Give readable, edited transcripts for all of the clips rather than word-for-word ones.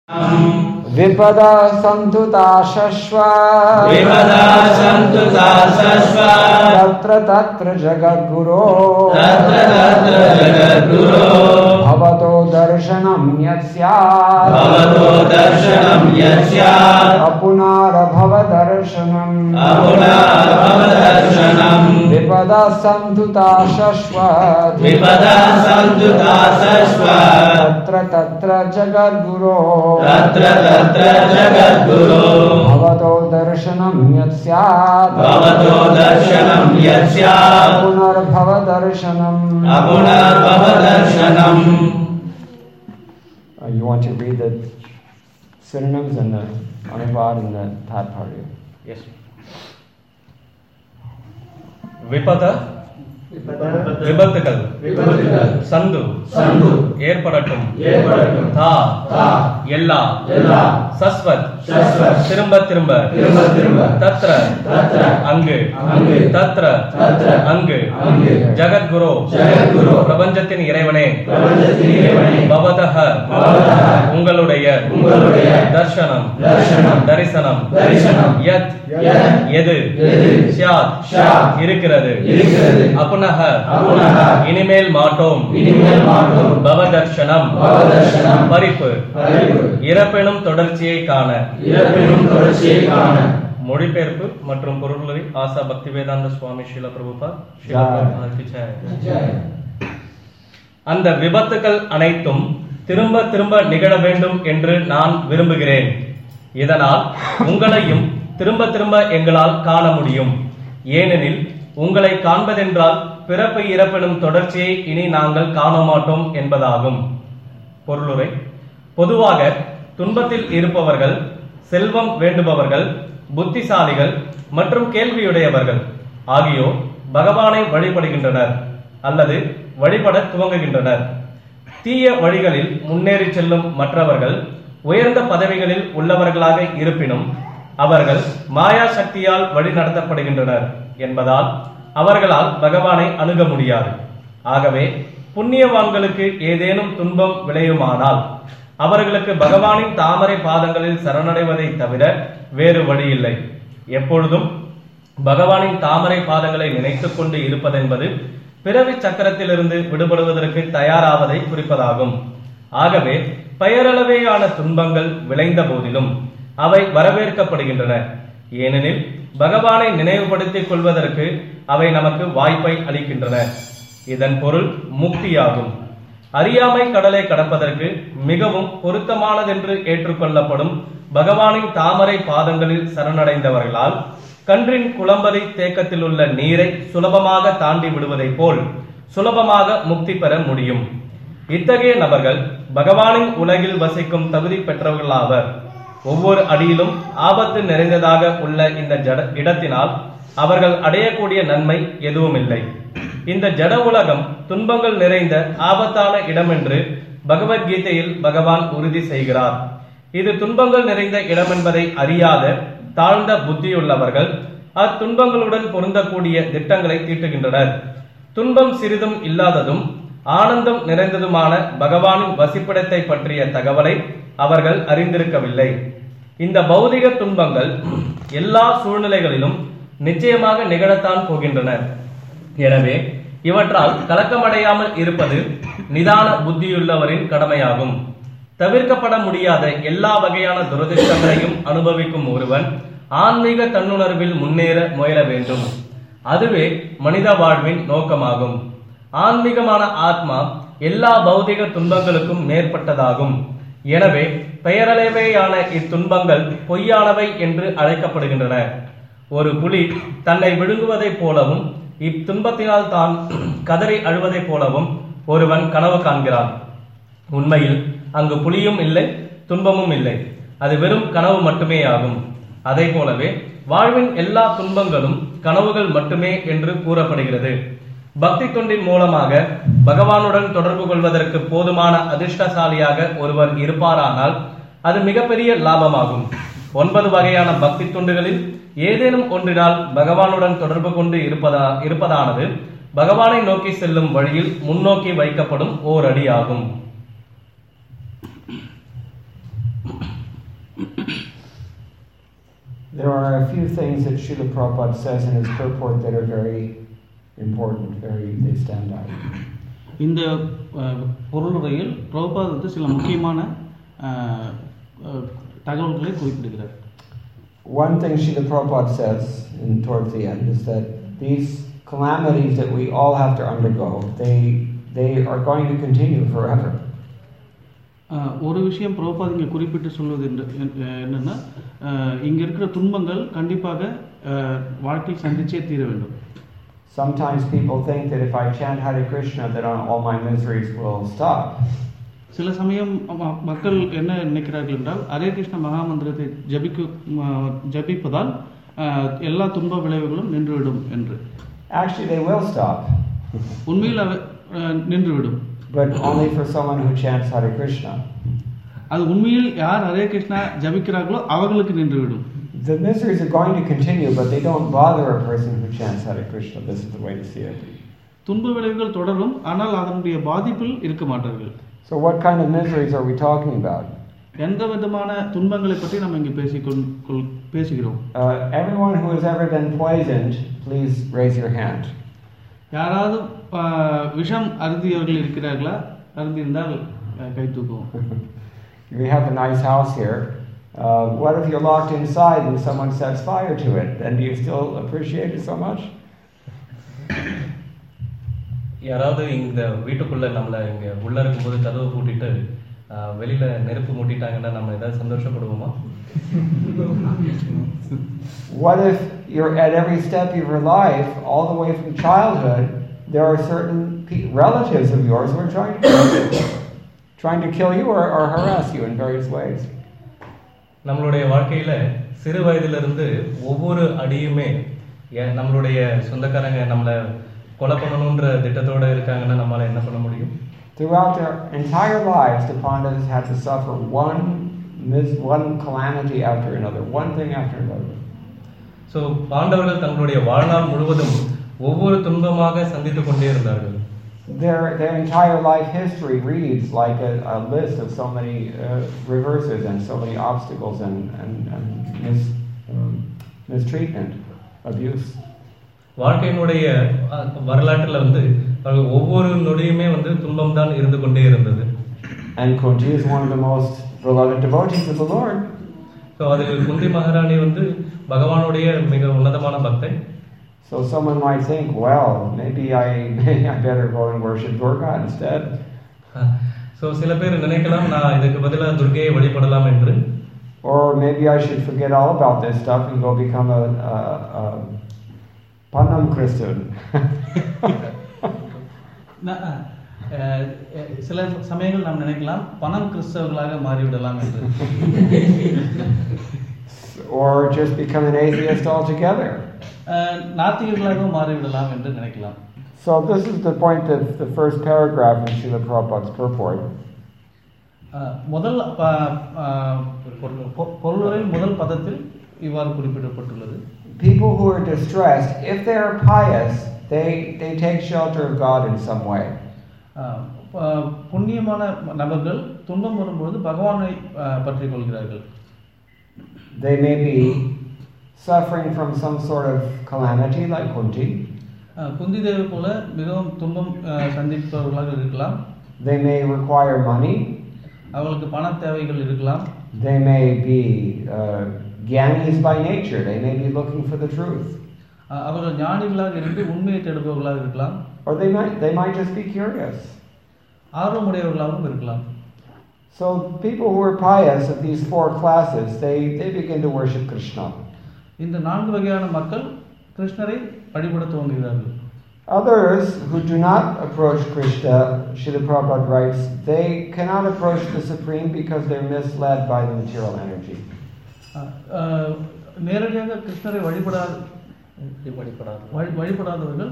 विपदा सन्तु ताशश्व तत्र तत्र जगद्गुरो भवतो दर्शनं यत् स्यात् अपुनर्भव दर्शनम् विपदा सन्तु ताशश्व तत्र तत्र जगद्गुरो भवतो दर्शनं यत् स्यात् पुनर्भव दर्शनम् You want to read the synonyms and the Anuvad and the Tatparya? Yes. Vipada விபத்துகள் சந்து ஏற்படட்டும் தா எல்லா சஸ்வத் திரும்ப திரும்ப தத்ர அங்கு தத்ர அங்கு ஜகத்குரு பிரபஞ்சத்தின் இறைவனே பவதஹ உங்களுடைய தர்சனம் தரிசனம் யத் எது ஸ்யாத் இருக்கிறது அப்புனஹ இனிமேல் மாட்டோம் பவதர்ஷனம் பரிப்பு இறப்பெனும் தொடர்ச்சியை காண. மொழிபெயர்ப்பு மற்றும் பொருளுரை ஆசா பக்திவேதாந்த சுவாமி ஸ்ரீல பிரபுபாத். அந்த விபத்துக்கள் அனைத்தும் திரும்ப திரும்ப நிகழ வேண்டும் என்று நான் விரும்புகிறேன். இதனால் உங்களையும் திரும்ப திரும்ப எங்களால் காண முடியும். ஏனெனில் உங்களை காண்பதென்றால் பிறப்பு இறப்பெனும் தொடர்ச்சியை இனி நாங்கள் காண மாட்டோம் என்பதாகும். பொருளுரை: பொதுவாக துன்பத்தில் இருப்பவர்கள், செல்வம் வேண்டுபவர்கள், புத்திசாலிகள் மற்றும் கேள்வியுடையவர்கள் ஆகியோர் பகவானை வழிபடுகின்றனர் அல்லது வழிபட துவங்குகின்றனர். தீய வழிகளில் முன்னேறி செல்லும் மற்றவர்கள் உயர்ந்த பதவிகளில் உள்ளவர்களாக இருப்பினும் அவர்கள் மாயா சக்தியால் வழி நடத்தப்படுகின்றனர் என்பதால் அவர்களால் பகவானை அணுக முடியாது. ஆகவே புண்ணியவான்களுக்கு ஏதேனும் துன்பம் விளையுமானால் அவர்களுக்கு பகவானின் தாமரை பாதங்களில் சரணடைவதை தவிர வேறு வழி இல்லை. எப்பொழுதும் பகவானின் தாமரை பாதங்களை நினைத்துக் கொண்டு இருப்பதென்பது பிறவி சக்கரத்திலிருந்து விடுபடுவதற்கு தயாராவதை குறிப்பதாகும். ஆகவே பெயரளவேயான துன்பங்கள் விளைந்த போதிலும் அவை வரவேற்கப்படுகின்றன. ஏனெனில் பகவானை நினைவுபடுத்திக் கொள்வதற்கு அவை நமக்கு வாய்ப்பை அளிக்கின்றன. இதன் பொருள் முக்தியாகும். அறியாமை கடலை கடப்பதற்கு மிகவும் பொருத்தமானதென்று ஏற்றுக்கொள்ளப்படும் பகவானின் தாமரை பாதங்களில் சரணடைந்தவர்களால் கன்றின் குளம்பரி தேக்கத்தில் உள்ள நீரை சுலபமாக தாண்டி விடுவதை போல் சுலபமாக முக்தி பெற முடியும். இத்தகைய நபர்கள் பகவானின் உலகில் வசிக்கும் தகுதி பெற்றவர்களாவர். ஒவ்வொரு அடியிலும் ஆபத்து நிறைந்ததாக உள்ள இந்த இடத்தினால் அவர்கள் அடையக்கூடிய நன்மை எதுவும் இல்லை. இந்த ஜட உலகம் துன்பங்கள் நிறைந்த ஆபத்தான இடம் என்று பகவத்கீதையில் பகவான் உறுதி செய்கிறார். இது துன்பங்கள் நிறைந்த இடம் என்பதை அறியாத தாழ்ந்த புத்தியுள்ளவர்கள் அத்துன்பங்களுடன் பொருந்தக்கூடிய திட்டங்களை தீட்டுகின்றனர். துன்பம் சிறிதும் இல்லாததும் ஆனந்தம் நிறைந்ததுமான பகவானின் வசிப்பிடத்தை பற்றிய தகவலை அவர்கள் அறிந்திருக்கவில்லை. இந்த பௌதிக துன்பங்கள் எல்லா சூழ்நிலைகளிலும் நிச்சயமாக நிகழத்தான் போகின்றன. எனவே இவற்றால் கலக்கமடையாமல் இருப்பது நிதான புத்தியுள்ளவரின் கடமையாகும். தவிர்க்கப்பட முடியாத எல்லா வகையான துரதிர்ஷ்டங்களையும் அனுபவிக்கும் ஒருவன் ஆன்மீக தன்னுணர்வில் முன்னேற முயல வேண்டும். அதுவே மனித வாழ்வின் நோக்கமாகும். ஆன்மீகமான ஆத்மா எல்லா பௌதிக துன்பங்களுக்கும் மேற்பட்டதாகும். எனவே பெயரளவேயான இத்துன்பங்கள் பொய்யானவை என்று அழைக்கப்படுகின்றன. ஒரு புலி தன்னை விழுங்குவதைப் போலவும் இத்துன்பத்தினால் தான் கதறி அழுவதைப் போலவும் ஒருவன் கனவு காண்கிறான். உண்மையில் அங்கு புலியும் இல்லை, துன்பமும் இல்லை. அது வெறும் கனவு மட்டுமே ஆகும். அதை போலவே வாழ்வின் எல்லா துன்பங்களும் கனவுகள் மட்டுமே என்று கூறப்படுகிறது. பக்தி தொண்டின் மூலமாக பகவானுடன் தொடர்பு கொள்வதற்கு போதுமான அதிர்ஷ்டசாலியாக ஒருவர் இருப்பாரானால் அது மிகப்பெரிய லாபமாகும். 9 வகையான பக்தி தொண்டுகளில் ஏதேனும் ஒன்றினால் பகவானுடன் தொடர்பு கொண்டு இருப்பதானது பகவானை நோக்கி செல்லும் வழியில் முன்னோக்கி வைக்கப்படும் ஓர் அடியாகும். There are a few things that Srila Prabhupada says in his purport that are very important, they stand out. இந்த பொருளுரையில் பிரபுபாத் வந்து சில முக்கியமான தகவல்களை குறிப்பிடுகிறார். One thing Srila Prabhupada says towards the end is that these calamities that we all have to undergo, they are going to continue forever. ஒரு விஷயம் பிரபுபாத் இங்கே குறிப்பிட்டு சொல்வது என்னன்னா, இங்கே இருக்கிற துன்பங்கள் கண்டிப்பாக வாழ்க்கையில் சந்திச்சே தீர வேண்டும். Sometimes people think that if I chant Hare Krishna, that all my miseries will stop. சில சமயம் மக்கள் என்ன நினைக்கிறார்கள் என்றால், ஹரே கிருஷ்ண மகாமந்திரத்தை ஜபிப்பதால் எல்லா துன்ப விளைவுகளும் நின்றுவிடும் என்று. Actually, they will stop. உண்மையில் நின்றுவிடும். But only for someone who chants Hare Krishna. அது உண்மையில் யார் ஹரே கிருஷ்ணா ஜபிக்கிறார்களோ அவர்களுக்கு நின்றுவிடும். The miseries are going to continue, but they don't bother a person who chants Hare Krishna. This is the way to see it. துன்ப விளைவுகள் தொடரும், ஆனால் அதனுடைய பாதிப்பில் இருக்க மாட்டார்கள். So what kind of miseries are we talking about? எந்த விதமான துன்பங்களை பற்றி நம்ம இங்கே பேசுகிறோம்? Everyone who has ever been poisoned, please raise your hand. யாராவது விஷம் அருந்தியவர்கள் இருக்கிறார்களா? அருந்தியிருந்தால் கை தூக்குவோம். We have a nice house here. What if you're locked inside and someone sets fire to it? Then do you still appreciate it so much? யாராவது இந்த வீட்டுக்குள்ள நம்மள இங்க உள்ள இருக்கும்போது கதவு பூட்டிட்டு வெளியில நெருப்பு மூட்டிட்டாங்கன்னா நம்ம ஏதாவது சந்தோஷப்படுவோமா? What if you're at every step of your life, all the way from childhood, there are certain relatives of yours who are trying to kill you or harass you in various ways? நம்மளுடைய வாழ்க்கையில சிறு வயதிலிருந்து ஒவ்வொரு அடியுமே நம்மளுடைய சொந்தக்காரங்க நம்மள கொலை பண்ணணும்ன்ற திட்டத்தோட இருக்காங்கன்னா நம்மளால என்ன பண்ண முடியும்? Throughout their entire lives, the Pandavas had to suffer one calamity after another, one thing after another. So பாண்டவர்கள் தங்களுடைய வாழ்நாள் முழுவதும் ஒவ்வொரு துன்பமாக சந்தித்துக் கொண்டே இருந்தார்கள். Their entire life history reads like a list of so many reverses and so many obstacles and mistreatment, abuse. வாழ்க்கையினுடைய வரலாற்றில் வந்து ஒவ்வொரு நொடியுமே வந்து துன்பம் தான் இருந்து கொண்டே இருந்தது. And Kunti is one of the most beloved devotees of the Lord. So அதில் குந்தி மகாராணி வந்து பகவானுடைய மிக உன்னதமான பக்தை. So someone might think, well, maybe I better go and worship Durga instead. So சில பேர் நினைக்கலாம் நான் இதுக்கு பதிலா துர்க்கையை வழிபடலாம் என்று. Or maybe I should forget all about this stuff and go become a Panam Christian. சில சமயங்கள் நாம் நினைக்கலாம் பணம் கிறிஸ்தவர்களாக மாறிவிடலாம் என்று. Or just become an atheist altogether. நாத்திகர்களாக மாறிவிடலாம் என்று நினைக்கலாம். So this is the point of the first paragraph in Srila Prabhupada's purport. முதல் பொருளுரையில் முதல் பதத்தில் இவ்வாறு குறிப்பிடப்பட்டுள்ளது. People who are distressed, if they are pious, they take shelter of God in some way. புண்ணியமான நபர்கள் துன்பம் வரும்போது பகவானை பற்றிக் கொள்கிறார்கள். They may be suffering from some sort of calamity like Kunti. Kunti Devi போல மிகவும் துன்பம் சந்திப்பவர்களாக இருக்கலாம். They may require money. அவங்களுக்கு பண தேவைகள் இருக்கலாம். They may be gyanis by nature. They may be looking for the truth. அவர்கள் ஞானிகளாக இருந்து உண்மையை தேடுபவர்களாக இருக்கலாம். Or they might just be curious. ஆர்வமுடையவர்களாகவும் இருக்கலாம். So people who are pious of these four classes, they begin to worship Krishna. இந்த நான்கு வகையான மக்கள் கிருஷ்ணரை வழிபட துவங்குகிறார்கள். Others who do not approach Krishna, Srila Prabhupada writes, they cannot approach the Supreme because they're misled by the material energy. நேரடியாக கிருஷ்ணரை வழிபடாதவர்கள்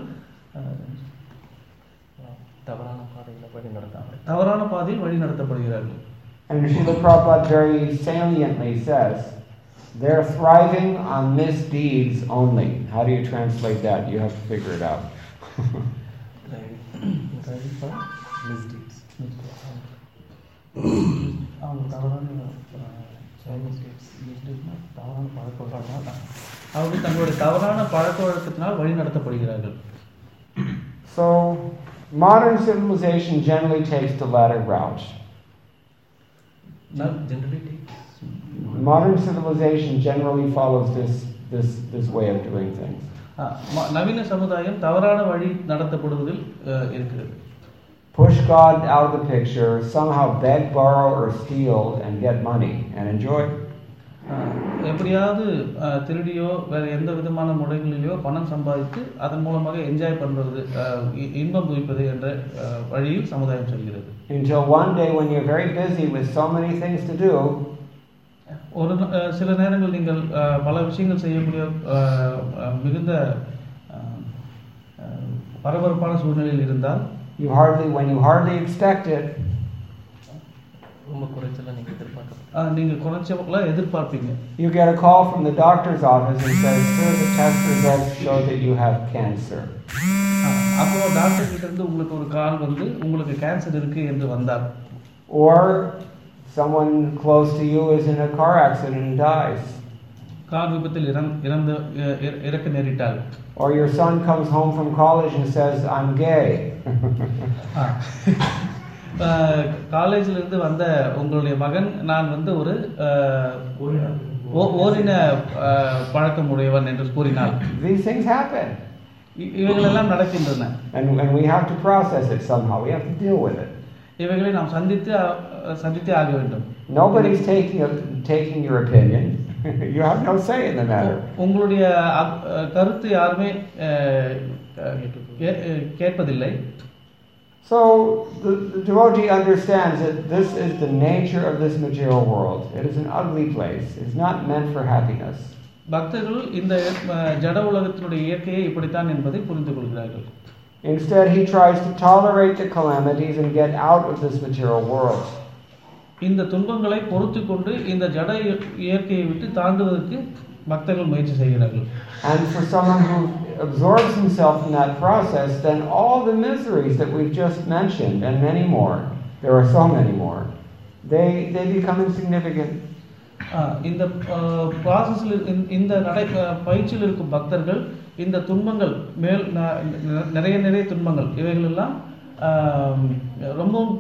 தவறான பாதையில் வழி நடத்தப்படுகிறார்கள். And Srila Prabhupada very saliently says, they're thriving on misdeeds only. How do you translate that? You have to figure it out. misdeeds. தவறான பழக்கவழக்கத்தினால் அவர்கள் தங்களுடைய தவறான பழக்க வழக்கத்தினால் வழி நடத்தப்படுகிறார்கள். So modern civilization generally takes the latter route. Modern civilization generally follows this way of doing things. நவீன சமுதாயம் தவறான வழி நடத்தப்படுவதில் இருக்கிறது. Push God out of the picture, somehow beg, borrow, or steal and get money and enjoy. எப்படியாவது திருடியோ வேற எந்த விதமான முறைகளிலோ பணம் சம்பாதித்து அதன் மூலமாக என்ஜாய் பண்றது, இன்பம் துய்ப்பது என்ற வழியில் சமுதாயம் செல்கிறது. Until one day when you're very busy with so many things to do, ஒரு சில நேரங்கள் நீங்கள் பல விஷயங்கள் செய்யக்கூடிய மிகுந்த பரபரப்பான சூழ்நிலையில் இருந்தால் when you hardly expect it, நீங்க குறைச்சலாம் எதிர்பார்ப்பீங்க. You get a call from the doctor's office and says, "Sir, the test results show that you have cancer." அப்போ டாக்டர் கிட்ட இருந்து உங்களுக்கு ஒரு கால் வந்து உங்களுக்கு கேன்சர் இருக்கு என்று வந்தார். Or someone close to you is in a car accident and dies. Car விபத்தில் இறக்க நேரிட்டால். Or your son comes home from college and says, "I'm gay." காலேஜில் இருந்து வந்த உங்களுடைய மகன் நான் வந்து ஒரு ஓரின பழக்கம் உடையவன் என்று கூறினார். These things happen. இவைகளெல்லாம் நடக்கின்றன. And we have to process it somehow. We have to deal with it. இவைகளை நாம் சந்தித்தே ஆக வேண்டும். Nobody's taking your opinion. You have no say in the matter. உங்களுடைய கருத்து யாருமே கேட்பதில்லை. So the devotee understands that this is the nature of this material world. It is an ugly place. It's not meant for happiness. பக்தர்கள் இந்த ஜட உலகத்தினுடைய இயற்கையை இப்படித்தான் என்பதை புரிந்து கொள்கிறார்கள். Instead, he tries to tolerate the calamities and get out of this material world. இந்த துன்பங்களை பொறுத்துக் கொண்டு இந்த ஜட இயற்கையை விட்டு தாண்டுவதற்கு பக்தர்கள் முயற்சி செய்கிறார்கள். And for someone who absorbs himself in that process, then all the miseries that we've just mentioned and many more, there are so many more, they become insignificant. இந்த ப்ராசஸில் இந்த பயிற்சியில் இருக்கும் பக்தர்கள் இந்த துன்பங்கள் நிறைய துன்பங்கள் இவைகள் எல்லாம் ரொம்பவும்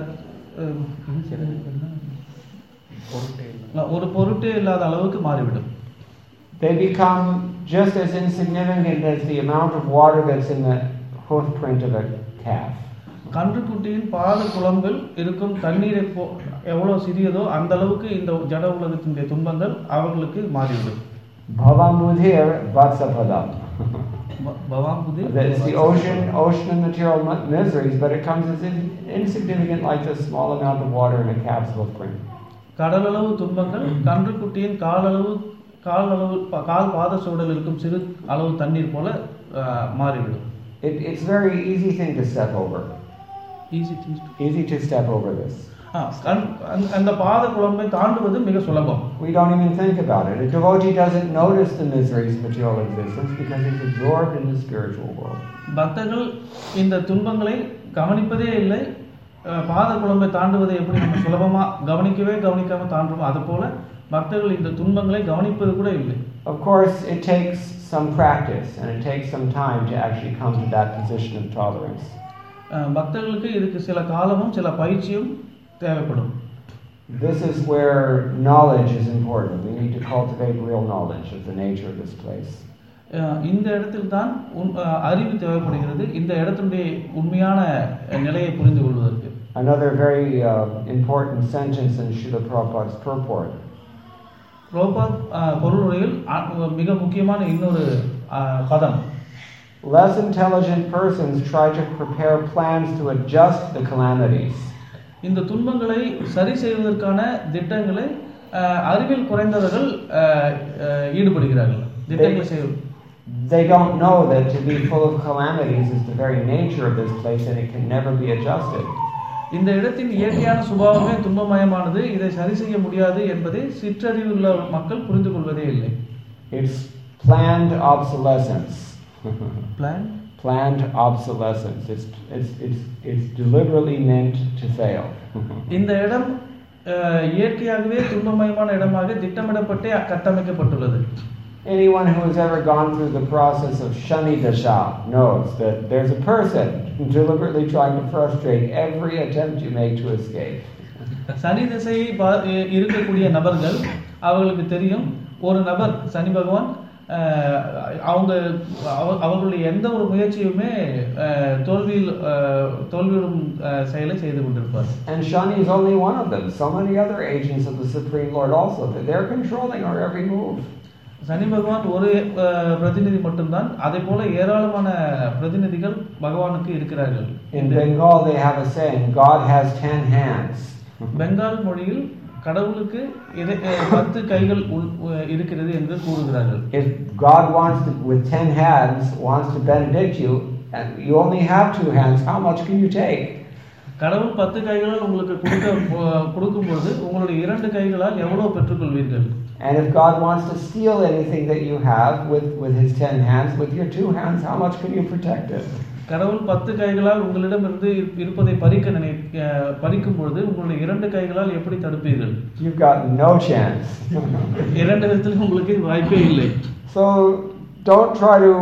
ஒரு பொருட்டே இல்லாத அளவுக்கு மாறிவிடும். They become just as insignificant as the amount of water that's in the hoofprint of a calf. கன்றுக்குட்டியின் பாத குளம்பில் இருக்கும் தண்ணீரை எவ்வளவு சிறியதோ அந்த அளவுக்கு இந்த ஜட உலகத்தினுடைய துன்பங்கள் அவர்களுக்கு மாறிவிடும். Bhavamudhir vatsapadam. Bhavamudhir. It's the ocean of material miseries, but it comes as insignificant like the small amount of water in a calf's hoofprint. கடலளவு துன்பங்கள் கன்றுக்குட்டியின் கால் பாத சூழல் இருக்கும் சிறு அளவு தண்ணீர் போல மாறிவிடும். It's very easy thing to step over. Easy to step over this. அந்த பாத குளம்பை தாண்டுவது மிக சுலபம். We don't even think about it. A devotee doesn't notice the miseries of material existence because he's absorbed in the spiritual world. பக்தர்கள் இந்த துன்பங்களை கவனிப்பதே இல்லை. பாத குளம்பை தாண்டுவதை எப்படி நம்ம சுலபமா கவனிக்காம தாண்டுவோம் அது போல பக்தர்கள் இந்த துன்பங்களை கவனிப்பது கூட இல்லை. Of course, it takes some practice and it takes some time to actually come to that position of tolerance. பக்தர்களுக்கு இதுக்கு சில காலமும் சில பயிற்சியும் தேவைப்படும். This is where knowledge is important. We need to cultivate real knowledge of the nature of this place. இந்த இடத்தில் தான் அறிவு தேவைப்படுகிறது இந்த இடத்துடைய உண்மையான நிலையை புரிந்து கொள்வதற்கு. Another very important sentence in Srila Prabhupada's purport. Prabhupad பொருளுரையில் மிக முக்கியமான இன்னொரு பதம். Less intelligent persons try to prepare plans to adjust the calamities. இந்த துன்பங்களை சரி செய்வதற்கான திட்டங்களை அறிவில் குறைந்தவர்கள் ஈடுபடுகிறார்கள். திட்டங்களை செய்வது. They don't know that to be full of calamities is the very nature of this place and it can never be adjusted. இந்த இடத்தின் இயற்கையான சுபாவமே துன்பமயமானது இதை சரி செய்ய முடியாது என்பதை சிற்றறிவுள்ள மக்கள் புரிந்து கொள்வதே இல்லை. It's planned obsolescence. Planned obsolescence. It's deliberately meant to fail. இந்த இடம் இயற்கையாகவே துன்பமயமான இடமாக திட்டமிடப்பட்டே கட்டமைக்கப்பட்டுள்ளது. Anyone who has ever gone through the process of Shani Dasha knows that there's a person deliberately trying to frustrate every attempt you make to escape. சனி திசையை இருக்கக்கூடிய நபர்கள் அவர்களுக்கு தெரியும், ஒரு நபர் சனி பகவான் அவர்களுடைய எந்த ஒரு முயற்சியுமே தோல்வியுறும் செயலை செய்து கொண்டிருப்பார். And Shani is only one of them. So many other agents of the Supreme Lord also. They're controlling our every move. சனி பகவான் ஒரு பிரதிநிதி மட்டும்தான், அதே போல ஏராளமான பிரதிநிதிகள் பகவானுக்கு இருக்கிறார்கள். In Bengal they have a saying, God has 10 hands. Bengal மொழியில் கடவுளுக்கு 10 கைகள் இருக்கிறது என்று கூறுகிறார்கள். If God wants to, with 10 hands, wants to benedict you, and you only have 2 hands, how much can you take? கடவுள் 10 கைகளால் உங்களுக்கு கொடுக்கும்போது உங்களுடைய 2 கைகளால் எவ்வளவு பெற்றுக்கொள்வீர்கள்? And if God wants to steal anything that you have with his 10 hands, with your 2 hands, how much can you protect it? கடவுள் 10 கைகளால் உங்களிடமிருந்து இருப்பதை பறிக்கும் பொழுது உங்களுடைய 2 கைகளால் எப்படி தடுப்பீர்கள்? You've got no chance. 2 விதத்திலும் உங்களுக்கு வாய்ப்பே இல்லை. So don't try to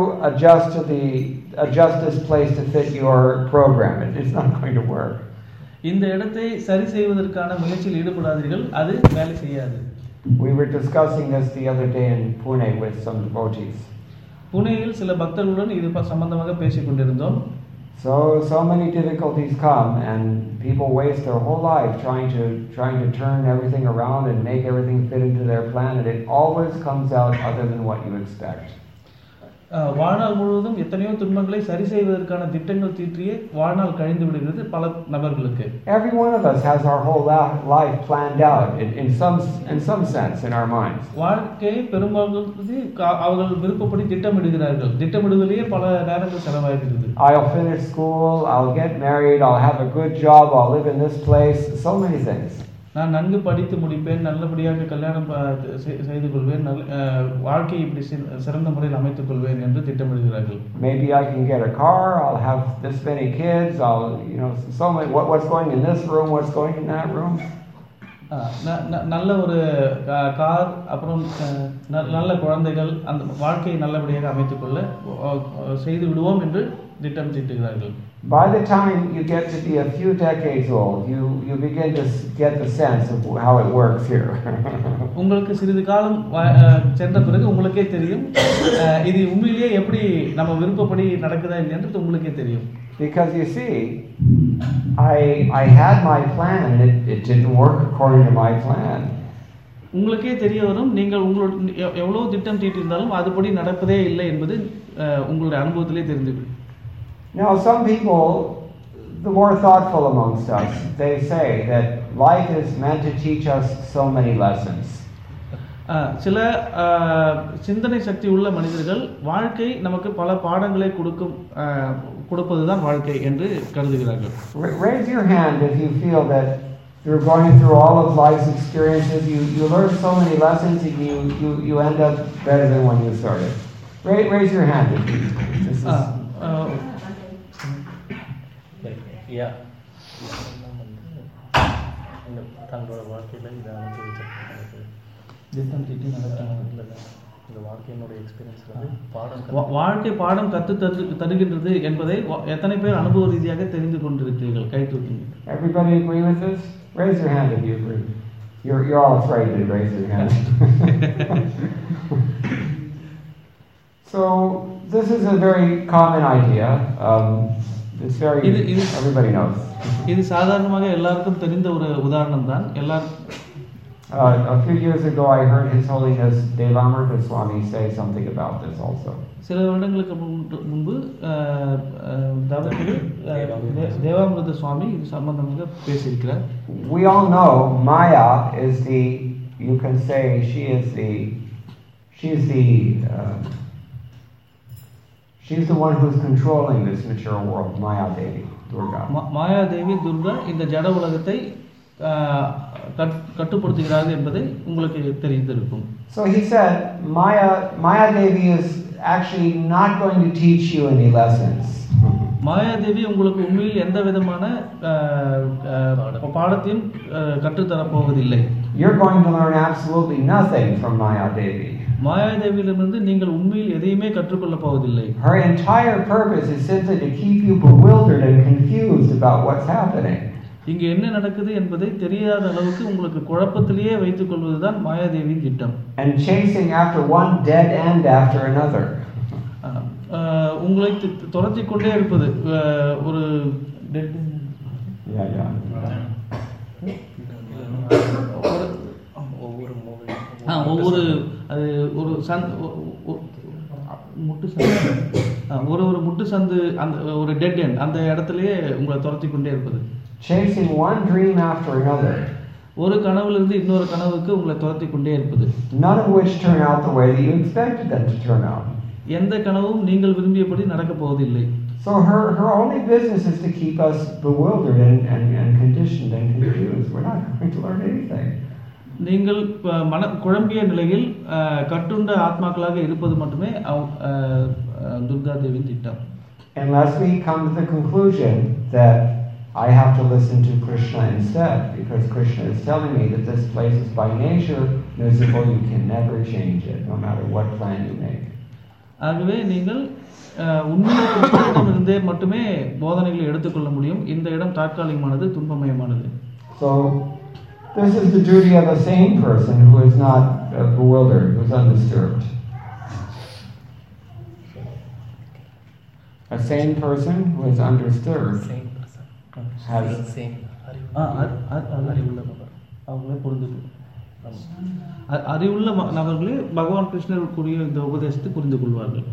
adjust this place to fit your program. It's not going to work. இந்த இடத்தை சரி செய்வதற்கான முயற்சியில் ஈடுபடாதீர்கள், அது வேலை செய்யாது. We were discussing this the other day in Pune with some devotees. புனேயில் சில பக்தர்களுடன் இது சம்பந்தமாக பேசிக் கொண்டிருந்தோம். So many difficulties come and people waste their whole life trying to turn everything around and make everything fit into their plan, and it always comes out other than what you expect. வாழ்நாள் முழுவதும் எத்தனையோ துன்பங்களை சரி செய்வதற்கான திட்டங்கள் தீட்டியே வாழ்நாள் கழிந்து விடுகிறது பல நபர்களுக்கு. Every one of us has our whole life planned out in some sense in our minds. வாழ்க்கையை பெரும்பாலும் அவர்கள் விருப்பப்படி திட்டமிடுதலேயே பல நேரங்கள் செலவாகிறது. I'll finish school, I'll get married, I'll have a good job, I'll live in this place, so many things. நான் நன்கு படித்து முடிப்பேன், நல்லபடியாக கல்யாணம் செய்து கொள்வேன், வாழ்க்கையை இப்படி சிறந்த முறையில் அமைத்துக் கொள்வேன் என்று திட்டமிடுகிறார்கள். Maybe I can get a car, I'll have this many kids, I'll so many what's going in this room, what's going in that room. நல்ல ஒரு கார், அப்புறம் நல்ல குழந்தைகள், அந்த வாழ்க்கையை நல்லபடியாக அமைத்துக் கொள்ள செய்து விடுவோம் என்று திட்டம் தீட்டுகிறார்கள். By the time you get to be a few decades old, you begin to get the sense of how it works here. உங்களுக்கு சிறிது காலம் சென்ற பிறகு உங்களுக்கே தெரியும் இது உண்மையிலேயே எப்படி நம்ம விருப்பப்படி நடக்குதா இல்லைன்றது உங்களுக்கே தெரியும். Because you see, I had my plan and it didn't work according to my plan. உங்களுக்கே தெரிய வரும், நீங்கள் உங்களுடைய எவ்வளவு திட்டம் தீட்டியிருந்தாலும் அதுபடி நடப்பதே இல்லை என்பது உங்களுடைய அனுபவத்திலே தெரிஞ்சுக்கும். Now some people, the more thoughtful amongst us, they say that life is meant to teach us so many lessons. சில சிந்தனை சக்தி உள்ள மனிதர்கள் வாழ்க்கை நமக்கு பல பாடங்களை கொடுப்பதுதான் வாழ்க்கை என்று கருதுகிறார்கள். Raise your hand if you feel that you're going through all of life's experiences, you learn so many lessons and you end up better than when you started. Raise your hand if this is தங்களோட வாழ்க்கையில இதை வாழ்க்கை பாடம் கற்று தருகின்றது என்பதை எத்தனை பேர் அனுபவ ரீதியாக தெரிந்து கொண்டிருக்கிறீர்கள்? கை தூக்குங்க. Everybody agree with this? Raise your hand if you agree. You're all afraid to raise your hand. So this is a very common idea. It's very everybody knows. இது சாதாரணமாக எல்லாருக்கும் தெரிந்த ஒரு உதாரணம் தான். A few years ago I heard His Holiness Devamrita Swami say something about this also. சில வருடங்களுக்கு முன்பு தேவாமிர்த சுவாமி இது சம்பந்தமாக பேசியிருக்கிறார். We all know Maya is you can say she's the one who's controlling this material world, Maya Devi, Durga. Maya Devi Durga இந்த ஜட உலகத்தை கட்டுப்படுத்துகிறார் என்பதை உங்களுக்கு தெரிந்திருக்கும். So he said Maya Devi is actually not going to teach you any lessons. Mayadevi உங்களுக்கு உண்மையில் எந்த விதமான பாடத்தையும் கற்றுத்தரப் போவதில்லை. You're going to learn absolutely nothing from Maya Devi. மாயாதேவியிடமிருந்து நீங்கள் உண்மையில் எதையுமே கற்றுக்கொள்ள போவதில்லை. Her entire purpose is simply to keep you bewildered and confused about what's happening. இங்கே என்ன நடக்குது என்பதை தெரியாத அளவுக்கு உங்களுக்கு குழப்பத்திலேயே வைத்துக் கொள்வதுதான் மாயாதேவியின் திட்டம். And chasing after one dead end after another. உங்களை துரத்தி கொண்டே இருப்பது ஒரு ஒவ்வொரு அது ஒரு முட்டு சந்து அந்த ஒரு டெட் எண்ட் அந்த இடத்துலயே உங்களை துரத்தி கொண்டே இருப்பது. Chasing one dream after another. ஒரு கனவுலிருந்து இன்னொரு கனவுக்கு உங்களை துரத்தி கொண்டே இருப்பது. None of which turn out the way that you expected them to turn out. எந்த கனவும் நீங்கள் விரும்பியபடி நடக்க போவதில்லை. So her only business is to keep us bewildered and conditioned and confused. We're not going to learn anything. நீங்கள் குழம்பிய நிலையில் கட்டுண்ட ஆத்மாக்களாக இருப்பது மட்டுமே துர்கா தேவியின் திட்டம். Unless we come to the conclusion that I have to listen to Krishna instead, because Krishna is telling me that this place is by nature miserable, you can never change it, no matter what plan you make. ஆகவே நீங்கள் உண்மையில் கிருஷ்ணனிடமிருந்தே மட்டுமே போதனைகளை எடுத்துக்கொள்ள முடியும். இந்த இடம் தற்காலிகமானது, துன்பமயமானது. So this is the duty of a sane person who is not bewildered, who is undisturbed. A sane person who is undisturbed has அறிவுள்ள நபர்களே பகவான் கிருஷ்ணர் கூறிய இந்த உபதேசத்தை புரிந்து கொள்வார்கள்.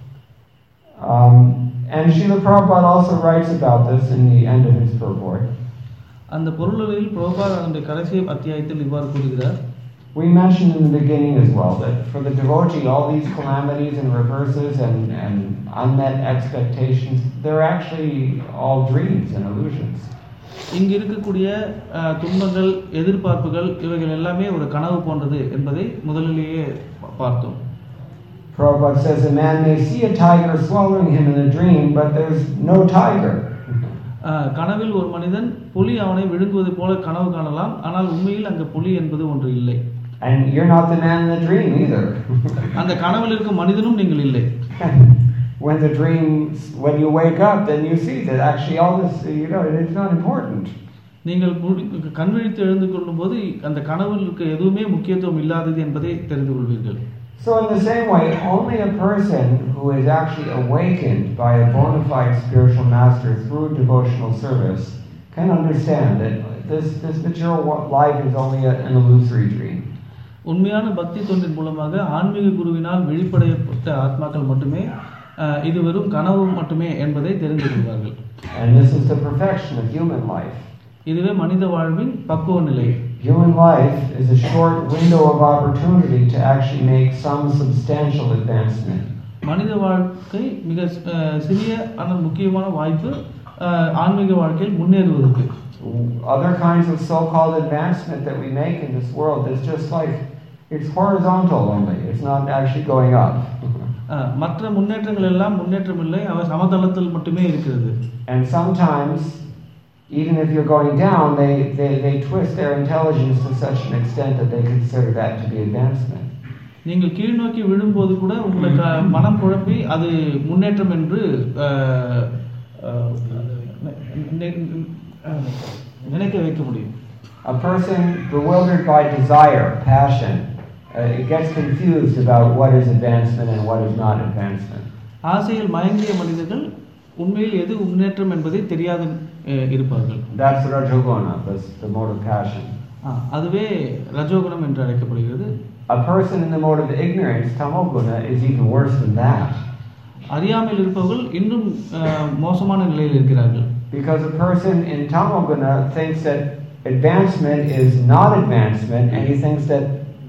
And Srila Prabhupada also writes about this in the end of his purport. அந்த பொருளுரையில் பிரபுபாத் அந்த கடைசி அத்தியாயத்தில் இவ்வாறு கூறுகிறார். We mentioned in the beginning as well that for the devotee, all these calamities and reverses and unmet expectations, they're actually all dreams and illusions. இங்கு இருக்கக்கூடிய துன்பங்கள், எதிர்பார்ப்புகள் இவைகள் எல்லாமே ஒரு கனவு போன்றது என்பதை முதலிலேயே பார்த்தோம். Prabhupada says a man may see a tiger swallowing him in a dream, but there's no tiger. கனவில் ஒரு மனிதன் புலி அவனை விழுங்குவது போல கனவு காணலாம், ஆனால் உண்மையில் அங்கு புலி என்பது ஒன்று இல்லை. And you're not the man in the dream either. அந்த கனவில் இருக்கும் மனிதனும் நீங்கள் இல்லை. When you wake up, then you see that actually all this, it's not important. நீங்கள் கண்விழித்து எழுந்து கொள்ளும்போது அந்த கனவில் இருக்க எதுவுமே முக்கியத்துவம் இல்லாதது என்பதை தெரிந்து கொள்வீர்கள். So in the same way, only a person who is actually awakened by a bona fide spiritual master through devotional service can understand that this material life is only an illusory dream. உண்மையான பக்தி தொண்டின் மூலமாக ஆன்மீக குருவினால் வெளிப்படையப்பட்ட ஆத்மாக்கள் மட்டுமே இது வெறும் கனவு மட்டுமே என்பதை தெரிந்து கொள்வார்கள். And this is the perfection of human life. இதுவே மனித வாழ்வின் பக்குவ நிலை. Human life is a short window of opportunity to actually make some substantial advancement. மனித வாழ்க்கை மிக சிறிய ஆனால் முக்கியமான வாய்ப்பு ஆன்மீக வாழ்க்கையில் முன்னேறுவதற்கு. Other kinds of so-called advancement that we make in this world is just like it's horizontal only. It's not actually going up. மற்ற முன்னேற்றங்கள் எல்லாம் முன்னேற்றம் இல்லை, அவை சமதளத்தில் மட்டுமே இருக்கிறது. And sometimes even if you're going down, they twist their intelligence to such an extent that they consider that to be advancement. நீங்கள் கீழ் நோக்கி விழும்போது கூட உங்களுக்கு மனம் குழப்பி அது முன்னேற்றம் என்று நினைக்க வைக்க முடியும். A person bewildered by desire, passion, it gets confused about what is advancement and what is not advancement. ஆசையில் மயங்கிய மனிதர்கள் உண்மையில் எது முன்னேற்றம் என்பதை தெரியாது இருப்பார்கள். That's rajoguna, the mode of passion. அதுவே ரஜோகுணம் என்று அழைக்கப்படுகிறது. A person in the mode of ignorance, tamoguna, is even worse than that. அறியாமையில் இருப்பவர்கள் இன்னும் மோசமான நிலையில் இருக்கிறார்கள். Because a person in tamoguna thinks that advancement is not advancement, and he thinks that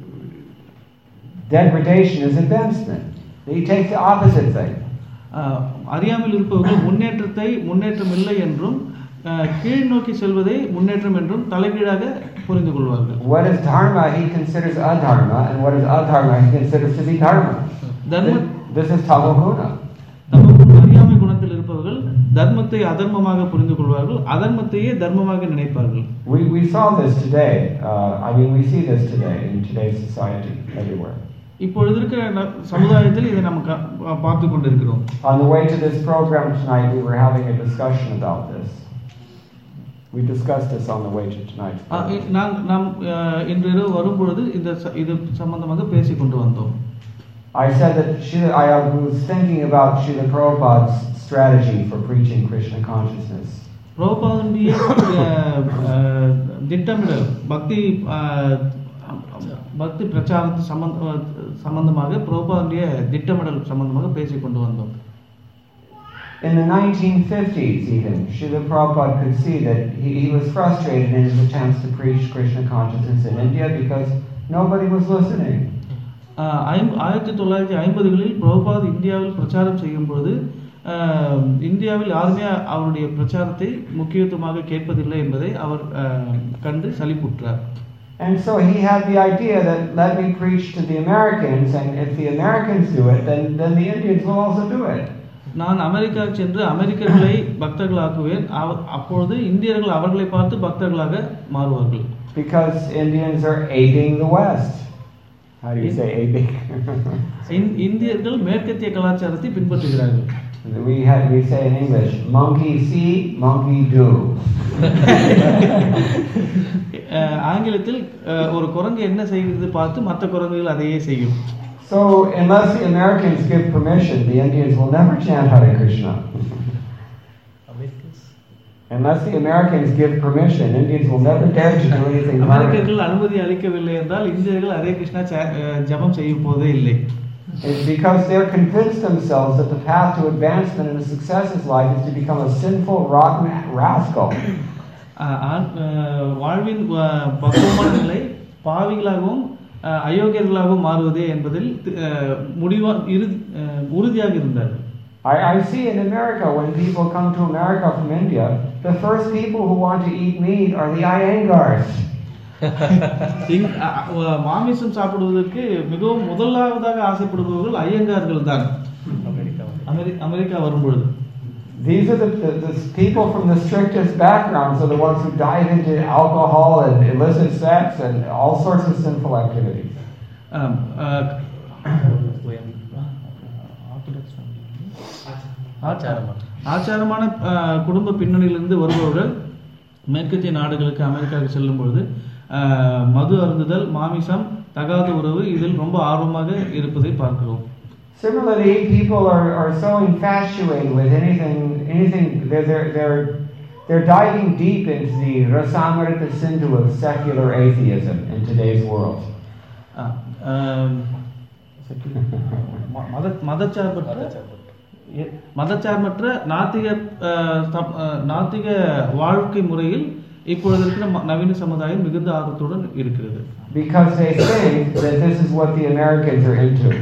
degradation is advancement. He takes the opposite thing. அறியாமையில் இருப்பவர்கள் முன்னேற்றம் இல்லை என்றும் கீழ் நோக்கி செல்வதை முன்னேற்றம் என்றும் தலைகீழாக புரிந்து கொள்வார்கள். What is dharma he considers adharma, and what is adharma he considers to be dharma. This is tamoguna. அறியாமை குணத்தில் இருப்பவர்கள் தர்மத்தை அதர்மமாக புரிந்து கொள்வார்கள், அதர்மத்தையே தர்மமாக நினைப்பார்கள். We saw this today. We see this today in today's society everywhere. இப்பொழுது இருக்கிற சமுதாயத்தில் இதை நம்ம பார்த்து கொண்டிருக்கிறோம். On the way to this program tonight, we were having a discussion about this. We discussed this on the way to tonight's program. நாம் இன்று இரவு வரும்பொழுது இது சம்பந்தமாக பேசிக் கொண்டு வந்தோம். I said that I was thinking about Srila Prabhupada's strategy for preaching Krishna consciousness. பிரபுபாதுடைய திட்டமிடல் பக்தி பிரச்சாரத்து சம்பந்தமாக பிரபுபாதுடைய திட்டமிடல் சம்பந்தமாக பேசிக் கொண்டு வந்தோம். In the 1950s even, Srila Prabhupada could see that he was frustrated in his attempts to preach Krishna consciousness in India because nobody was listening. 1950களில் Prabhupad இந்தியாவில் பிரச்சாரம் செய்யும் பொழுது இந்தியாவில் யாருமே அவருடைய பிரச்சாரத்தை முக்கியத்துவமாக கேட்பதில்லை என்பதை அவர் கண்டு சலிப்புற்றார். And so he had the idea that let me preach to the Americans, and if the Americans do it, then the Indians will also do it. நான் அமெரிக்கா சென்று அமெரிக்கர்களை பக்தர்களாக்குவேன், அப்பொழுது இந்தியர்கள் அவர்களை பார்த்து பக்தர்களாக மாறுவார்கள். Because Indians are aping the West. How do you say aping? இந்தியர்கள் மேற்கத்திய கலாச்சாரத்தை பின்பற்றுகிறார்கள். We say in English, monkey see, monkey do. ஆங்கிலத்தில் ஒரு குரங்கு என்ன செய்கிறது பார்த்து மற்ற குரங்குகள் அதையே செய்யும். So unless the Americans give permission, the Indians will never chant Hare Krishna. Unless the Americans give permission, Indians will never dare to do anything. அமெரிக்கர்கள் அனுமதி அளிக்கவில்லை என்றால் இந்தியர்கள் ஹரே கிருஷ்ணா ஜபம் செய்யும் போதே இல்லை. It's because they're convinced themselves that the path to advancement and success in life is to become a sinful, rotten rascal. வாழ்வின் பக்குவமான நிலை பாவிகளாகவும் அயோக்கியர்களாகவும் மாறுவதே என்பதில் உறுதியாக இருந்தார். I see in America, when people come to America from India, the first people who want to eat meat are the Iyengars. மாமிசம் சாப்பிடுவதற்கு மிகவும் முதலாவதாக ஆசைப்படுபவர்கள் ஐயங்கார்கள் தான். அமெரிக்கா வரும்பொழுது these are the people from the strictest backgrounds are the ones who dive into alcohol and illicit sex and all sorts of sinful activities. ஆச்சாரமான குடும்ப பின்னணியிலிருந்து வருபவர்கள் மேற்கத்திய நாடுகளுக்கு அமெரிக்காவுக்கு செல்லும் பொழுது மது அருந்துதல், மாமிசம், தகாத உறவு இதில் ரொம்ப ஆர்வமாக இருப்பதை பார்க்கிறோம். Similarly, people are so infatuated with anything. They're diving deep into the Rasamrita Sindhu of secular atheism in today's world. மதச்சார்பற்ற நாத்திக வாழ்க்கை முறையில் இப்பொழுது இருக்கிற நவீன சமுதாயம் மிகுந்த ஆர்வத்துடன் இருக்கிறது. Because they think that this is what the Americans are into.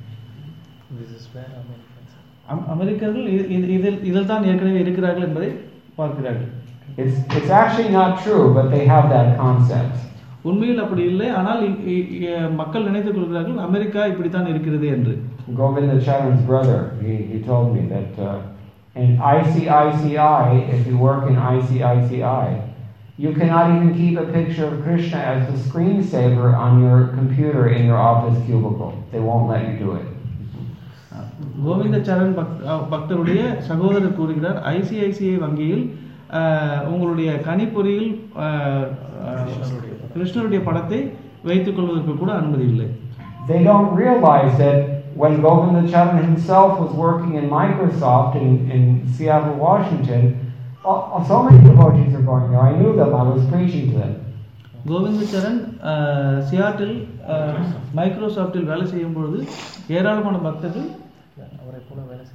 அமெரிக்கர்கள் இதில் தான் ஏற்கனவே இருக்கிறார்கள் என்பதை பார்க்கிறார்கள். It's actually not true, but they have that concept. உண்மையில் அப்படி இல்லை, ஆனால் மக்கள் நினைத்துக் கொள்கிறார்கள் அமெரிக்கா இப்படித்தான் இருக்கிறது என்று. Govinda Charan's brother, he told me that in ICICI, if you work in ICICI, you cannot even keep a picture of Krishna as the screensaver on your computer in your office cubicle. They won't let you do it. Govind சரண் பக்தருடைய சகோதரர் கூறுகிறார், ICICI வங்கியில் உங்களுடைய கணிப்பொறியில் கிருஷ்ணருடைய படத்தை வைத்துக் கொள்வதற்கு கூட அனுமதி இல்லை. They don't realize that when Govinda Charan himself was working in Microsoft in Seattle, Washington, so many devotees are going there. I knew them. I was preaching to them. Govind Charan Seattle மைக்ரோசாஃப்டில் வேலை செய்யும் பொழுது ஏராளமான பக்தர்கள் அவரை போல வேலை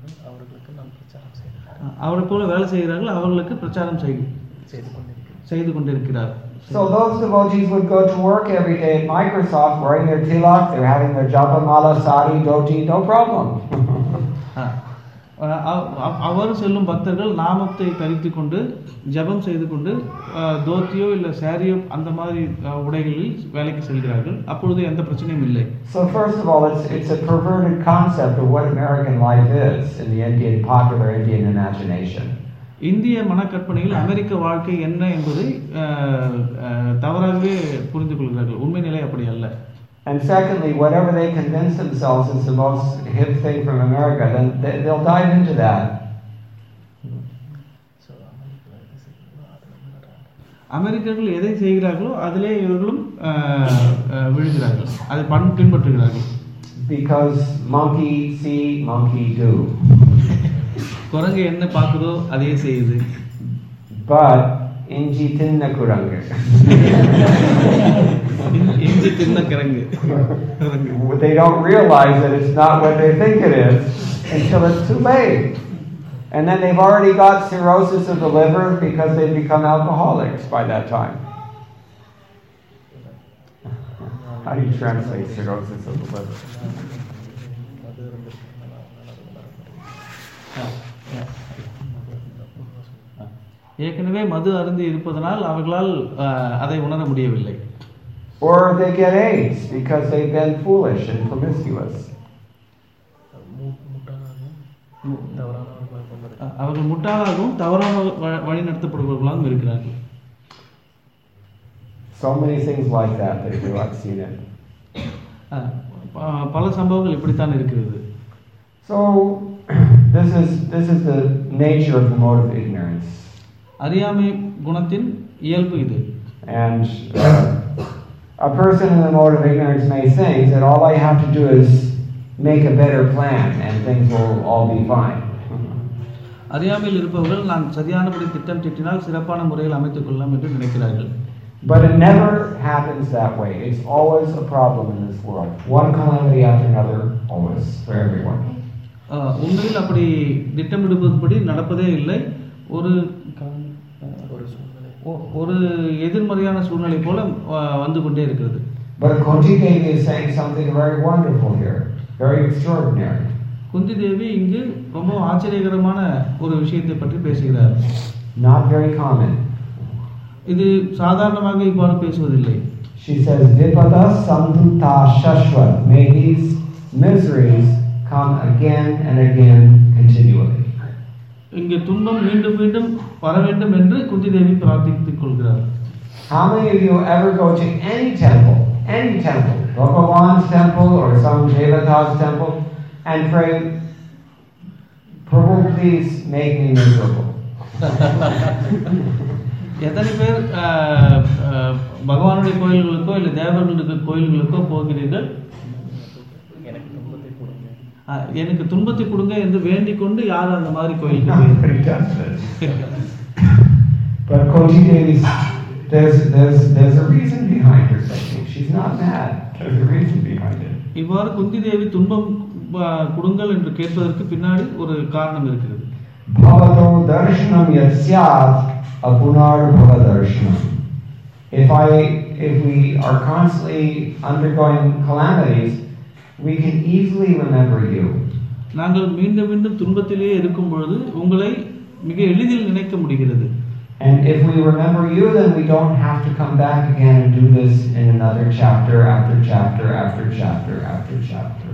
செய்கிறார்கள், அவர்களுக்கு பிரச்சாரம் செய்து கொண்டிருக்கிறார். So those devotees would go to work every day at Microsoft wearing their tilak, they're having their japamala, sari, dhoti, no problem. அவர் செல்லும் பக்தர்கள் நாமத்தை தரித்து கொண்டு ஜபம் செய்து கொண்டு தோத்தியோ இல்லை சாரியோ அந்த மாதிரி உடைகளில் வேலைக்கு செல்கிறார்கள். அப்பொழுது எந்த பிரச்சனையும் இல்லை. So first of all, it's a perverted concept of what American life is in the popular Indian imagination. இந்திய மனக்கற்பனையில் அமெரிக்க வாழ்க்கை என்ன என்பதை தவறாகவே புரிந்து கொள்கிறார்கள். உண்மை நிலை அப்படி அல்ல. And secondly, whatever they convince themselves is the most hip thing from America, then they'll dive into that. அமெரிக்கர்கள் எதை செய்கிறார்களோ அதிலே இவர்களும் விழுகிறார்கள், அதை பின்பற்றுகிறார்கள். Because monkey see, monkey do. குரங்கு என்ன பார்க்குதோ அதையே செய்யுது. But inji tinna kuranga. Inji tinna kuranga. They don't realize that it's not what they think it is until it's too late. And then they've already got cirrhosis of the liver because they've become alcoholics by that time. How do you translate cirrhosis of the liver? ஏற்கனவே மது அருந்தி இருப்பதனால் அவர்களால் அதை உணர முடியவில்லை. Or they get AIDS because they've been foolish and promiscuous. அவர்கள் முட்டாளாகவும் தவறான வழி நடத்தப்படுபவர்களாகவும் இருக்கிறார்கள். So many things like that do. I've seen it. பல சம்பவங்கள் இப்படித்தான் இருக்கிறது. So this is the nature of the mode of ignorance. அறியாமை குணத்தின் இயல்பு இது. And a person in the mode of ignorance may think that all I have to do is make a better plan and things will all be fine. அறியாமையில் இருப்பவர்கள் நான் சரியானபடி திட்டம் தீட்டினால் சிறப்பான முறையில் அமைத்துக் கொள்ளலாம் என்று நினைக்கிறார்கள். But it never happens that way. It's always a problem in this world. One calamity after another, always, for everyone. உண்மையில் அப்படி திட்டமிடுவதுபடி நடப்பதே இல்லை. ஒரு எதிர்மறையான சூழ்நிலை போல வந்து கொண்டே இருக்கிறது. But Kunti Devi is saying something very wonderful here, very extraordinary. Kunti Devi இங்கு ரொம்ப ஆச்சரியகரமான ஒரு விஷயத்தை பற்றி பேசுகிறார். Not very common. இது சாதாரணமாக இவ்வாறு பேசுவதில்லை. She says, Vipada samduta shashvat. May these miseries come again and again continually. இங்கே துன்பம் மீண்டும் மீண்டும் வர வேண்டும் என்று குந்தி தேவி பிரார்த்தித்துக் கொள்கிறார். How many of you ever go to any temple, Bhagavan's temple or some Devata's temple, and pray, Prabhu, please make me miserable? எத்தனை பேர் பகவானுடைய கோயில்களுக்கோ இல்லை தேவர்களுடைய கோயில்களுக்கோ போகிறீர்கள், எனக்கு துன்பத்தை கொடுங்க என்று வேண்டிக் கொண்டு யாரும் அந்த மாதிரி கோயிலுக்கு? But Kunti Devi, there's a reason behind her saying she's not mad. There's a reason behind it. இவ்வாறு குந்தி தேவி துன்பம் கொடுங்கள் என்று கேட்பதற்கு பின்னாடி ஒரு காரணம் இருக்கிறது. Bhavato darshanam yasyat apunar bhavadarshana. If we are constantly undergoing calamities, we can easily remember you. நாங்கள் மீண்டும் மீண்டும் துன்பத்திலே இருக்கும் பொழுது உங்களை மிக எளிதில் நினைக்க முடிகிறது. And if we remember you, then we don't have to come back again and do this in another chapter after chapter after chapter after chapter.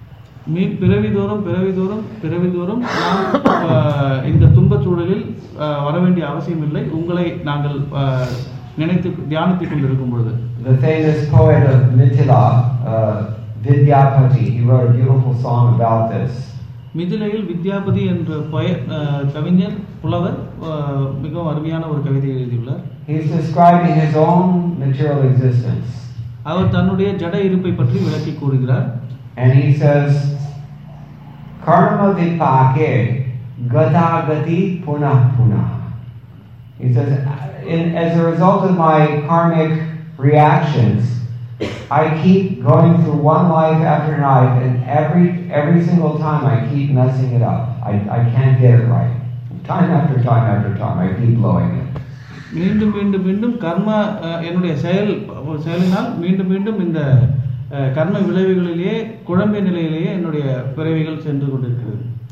பிறவிதோறும் நாம் இந்த துன்பச் சூழலில் வர வேண்டிய அவசியம் இல்லை. உங்களை நாங்கள் நினைத்து தியானித்துக் கொண்டிருக்கும் பொழுது. The famous poet of Mithila, Vidyapati, he wrote a beautiful song about this. மிதிலையில் Vidyapati என்ற கவிஞர் புலவர் மிகவும் அருமையான ஒரு கவிதை எழுதியுள்ளார். He is describing his own material existence. அவர் தன்னுடைய ஜட இருப்பை பற்றி விளக்கி கூறுகிறார். And he says, Karma vipake gadagati punah punah. He says, as a result of my karmic reactions, I keep going through one life after another, and every single time I keep messing it up. I can't get it right. Time after time after time, I keep blowing it. மீண்டும் கர்ம என்னுடைய செயலினால் மீண்டும் இந்த கர்ம விளைவுகளிலேயே குழம்பிய நிலையிலேயே என்னுடைய பிறவிகள் சென்று கொண்டிருக்கிறது.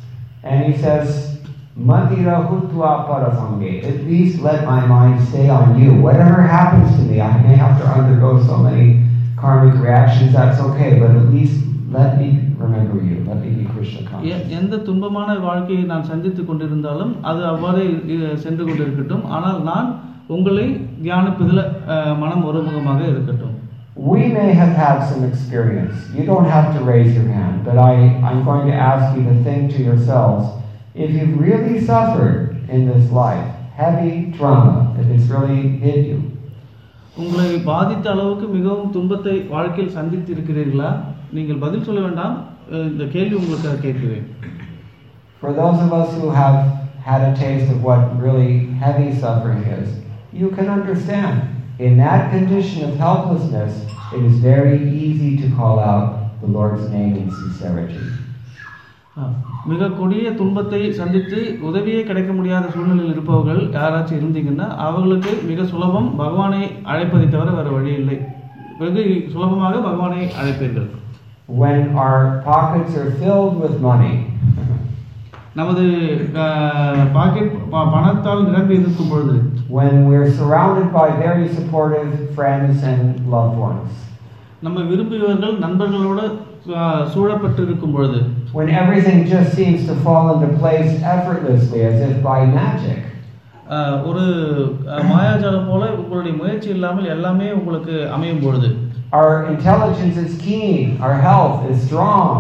And he says, Matira hutva parasange. At least let my mind stay on you. Whatever happens to me, I may have to undergo so many karmic reactions, that's okay, but at least let me remember you. Let me be Krishna conscious. எந்த துன்பமான வாழ்க்கையை நான் சந்தித்துக் கொண்டிருந்தாலும் அது அவ்வாறே சென்று கொண்டிருக்கட்டும். ஆனால் நான் உங்களை தியானிப்பதில் மனம் ஒருமுகமாக இருக்கட்டும். We may have had some experience. You don't have to raise your hand, but I'm going to ask you to think to yourselves, if you've really suffered in this life, heavy trauma, if it's really hit you. உங்களை பாதித்த அளவுக்கு மிகவும் துன்பத்தை வாழ்க்கையில் சந்தித்து இருக்கிறீர்களா? நீங்கள் பதில் சொல்ல வேண்டாம். இந்த கேள்வி உங்களுக்கு கேட்கிறேன். For those of us who have had a taste of what really heavy suffering is, you can understand. In that condition of helplessness, it is very easy to call out the Lord's name in sincerity. மிக கொடிய துன்பத்தை சந்தித்து உதவியே கிடைக்க முடியாத சூழ்நிலையில் இருப்பவர்கள் யாராச்சும் இருந்தீங்கன்னா அவங்களுக்கு மிக சுலபம் பகவானை அழைப்பதை தவிர வேற வழி இல்லை. வெகு சுலபமாக பகவானை அழைப்பீர்கள். When our pockets are filled with money, நமது பாக்கெட் பணத்தால் நிரம்பி இருக்கும் பொழுது, when we're surrounded by very supportive friends and loved ones, நம்ம விரும்பியவர்கள் நண்பர்களோடு சூழப்பட்டு இருக்கும் பொழுது, when everything just seems to fall into place effortlessly as if by magic, ஒரு மாயாஜாலம் போல உங்களுடைய முயற்சி இல்லாமல் எல்லாமே உங்களுக்கு அமையும் பொழுது, our intelligence is keen, our health is strong,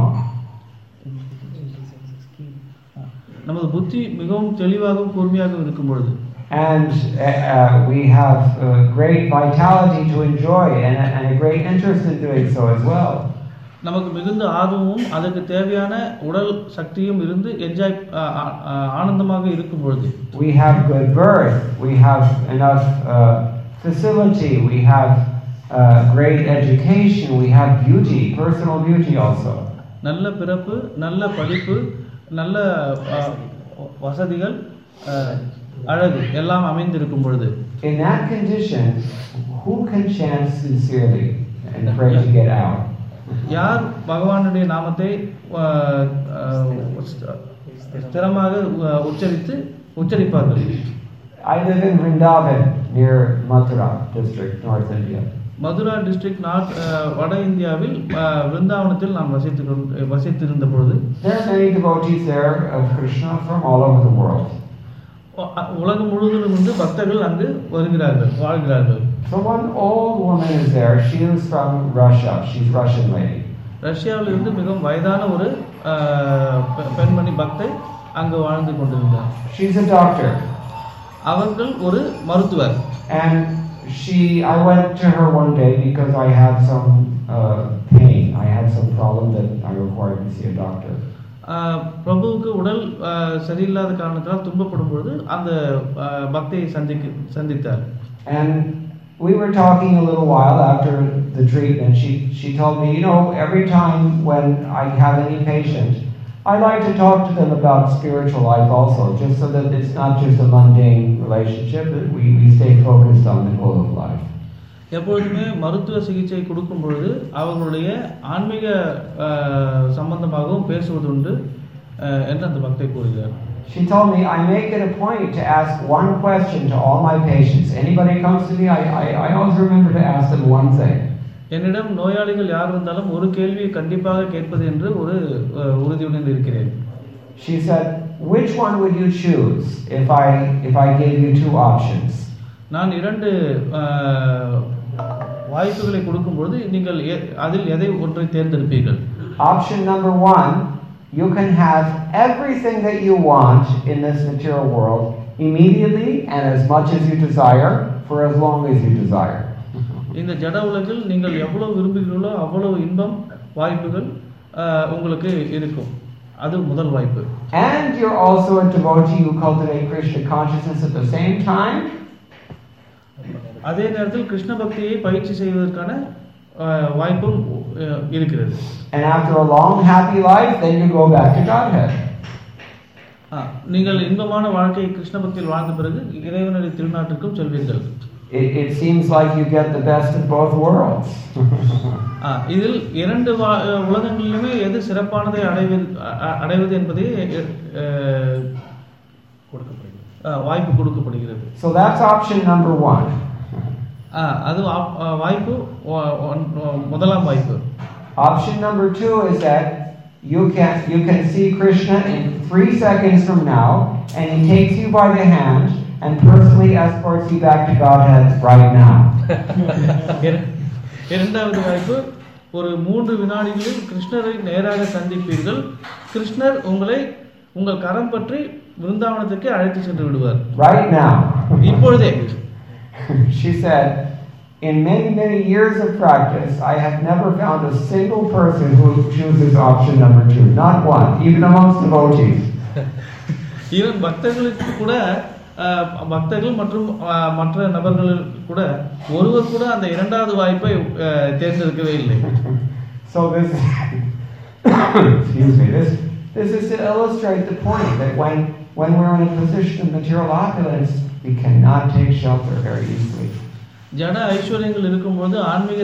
நமது புத்தி மிகவும் தெளிவாகவும் கூர்மையாகவும் இருக்கும் பொழுது, and we have great vitality to enjoy and a great interest in doing so as well. நமக்கு மிகுந்த ஆர்வமும் அதற்கு தேவையான உடல் சக்தியும் இருந்து என்ஜாய் ஆனந்தமாக இருக்கும் பொழுது, we have good birth, we have enough facility, we have great education, we have beauty, personal beauty also. நல்ல பிறப்பு, நல்ல படிப்பு, நல்ல வசதிகள், அழகு எல்லாம் அமைந்திருக்கும் பொழுது, in that condition, who can chant sincerely and pray to get out? யார் பகவானுடைய நாமத்தை ஸ்திரமாக உச்சரிப்பார்கள்? I live in Vrindavan near Mathura district, North India. Mathura district வட இந்தியாவில் விருந்தாவனத்தில் நான் வசித்திருந்த பொழுது, there are many devotees there of Krishna from all over the world. உலகம் முழுவதிலும் இருந்து பக்தர்கள் அங்கு வருகிறார்கள், வாழ்கிறார்கள். So one old woman is there. She is from Russia. She's Russian lady. ரஷ்யாவில் இருந்து மிகவும் வயதான ஒரு பெண்மணி பக்தை அங்கு வாழ்ந்து கொண்டிருந்தார். She's a doctor. அவர்கள் ஒரு மருத்துவர். And I went to her one day because I had some pain. I had some problem that I required to see a doctor. பிரபுவுக்கு உடல் சரியில்லாத காரணத்தால் துன்பப்படும் பொழுது அந்த பக்தியை சந்தித்தார். And we were talking a little while after the treatment. She told me, every time when I have any patient, I like to talk to them about spiritual life also, just so that it's not just a mundane relationship, that we stay focused on the goal of life. எப்பொழுதுமே மருத்துவ சிகிச்சை கொடுக்கும் பொழுது அவர்களுடைய ஆன்மீக சம்பந்தமாகவும் பேசுவதுண்டு என்று அந்த பக்தை கூறுகிறார். She told me, I make it a point to ask one question to all my patients. Anybody comes to me, I always remember to ask them one thing. என்னிடம் நோயாளிகள் யார் வந்தாலும் ஒரு கேள்வியை கண்டிப்பாக கேட்பது என்று ஒரு உறுதியுடன் இருக்கிறேன். She said, which one would you choose if I gave you two options? நான் இரண்டு வாய்ப்புகளை கொடுக்கும்போது நீங்கள் அதில் எதை ஒன்றை தேர்ந்தெடுப்பீர்கள்? Option number 1, you can have everything that you want in this material world immediately and as much as you desire for as long as you desire. இந்த ஜட உலகில் நீங்கள் எவ்வளவு விரும்புகிறீர்களோ அவ்வளவு இன்பம் வாய்ப்புகள் உங்களுக்கு இருக்கும். அது முதல் வாய்ப்பு. And you're also a devotee who cultivate Krishna consciousness at the same time. அதே நேரத்தில் கிருஷ்ண பக்தியை பயிற்சி செய்வதற்கான வாய்ப்பும் இருக்கிறது. And after a long happy life, then you go back to Godhead. நீங்கள் இன்பமான வாழ்க்கையை கிருஷ்ண பக்தியில் வாழ்ந்த பிறகு இறைவனுடைய திருநாட்டிற்கும் செல்வீர்கள். it seems like you get the best of both worlds. இதில் இரண்டு உலகங்களிலுமே எது சிறப்பானதை அடைவது என்பதே வாய்ப்பு கொடுக்கப்படுகிறது. So that's option number 1. அது வாய்ப்பு முதலாம் வாய்ப்பு. Option number 2 is that you can see Krishna in 3 seconds from now, and he takes you by the hand and personally escorts you back to Godhead right now. இரண்டாவது வாய்ப்பு, ஒரு 3 வினாடிகளில் கிருஷ்ணரை நேராக சந்திப்பீர்கள். கிருஷ்ணர் உங்களை உங்கள் கரம் பற்றி விருந்தாவனத்துக்கு அழைத்து சென்று விடுவார். Right now. இப்பொழுதே. She said, in many years of practice, I have never found a single person who chooses option number 2. Not one, even amongst devotees. Even பக்தர்களுக்கு கூட, பக்தர்கள் மற்றும் மற்ற நபர்கள் கூட ஒருவர் கூட அந்த இரண்டாவது வாய்ப்பை தேர்ந்தெடுக்கவே இல்லை. So this excuse me, this is to illustrate the point that when we're in a position of material opulence, we cannot take shelter very easily. ஜட ஐஸ்வர்யங்கள் இருக்கும்போது ஆன்மீக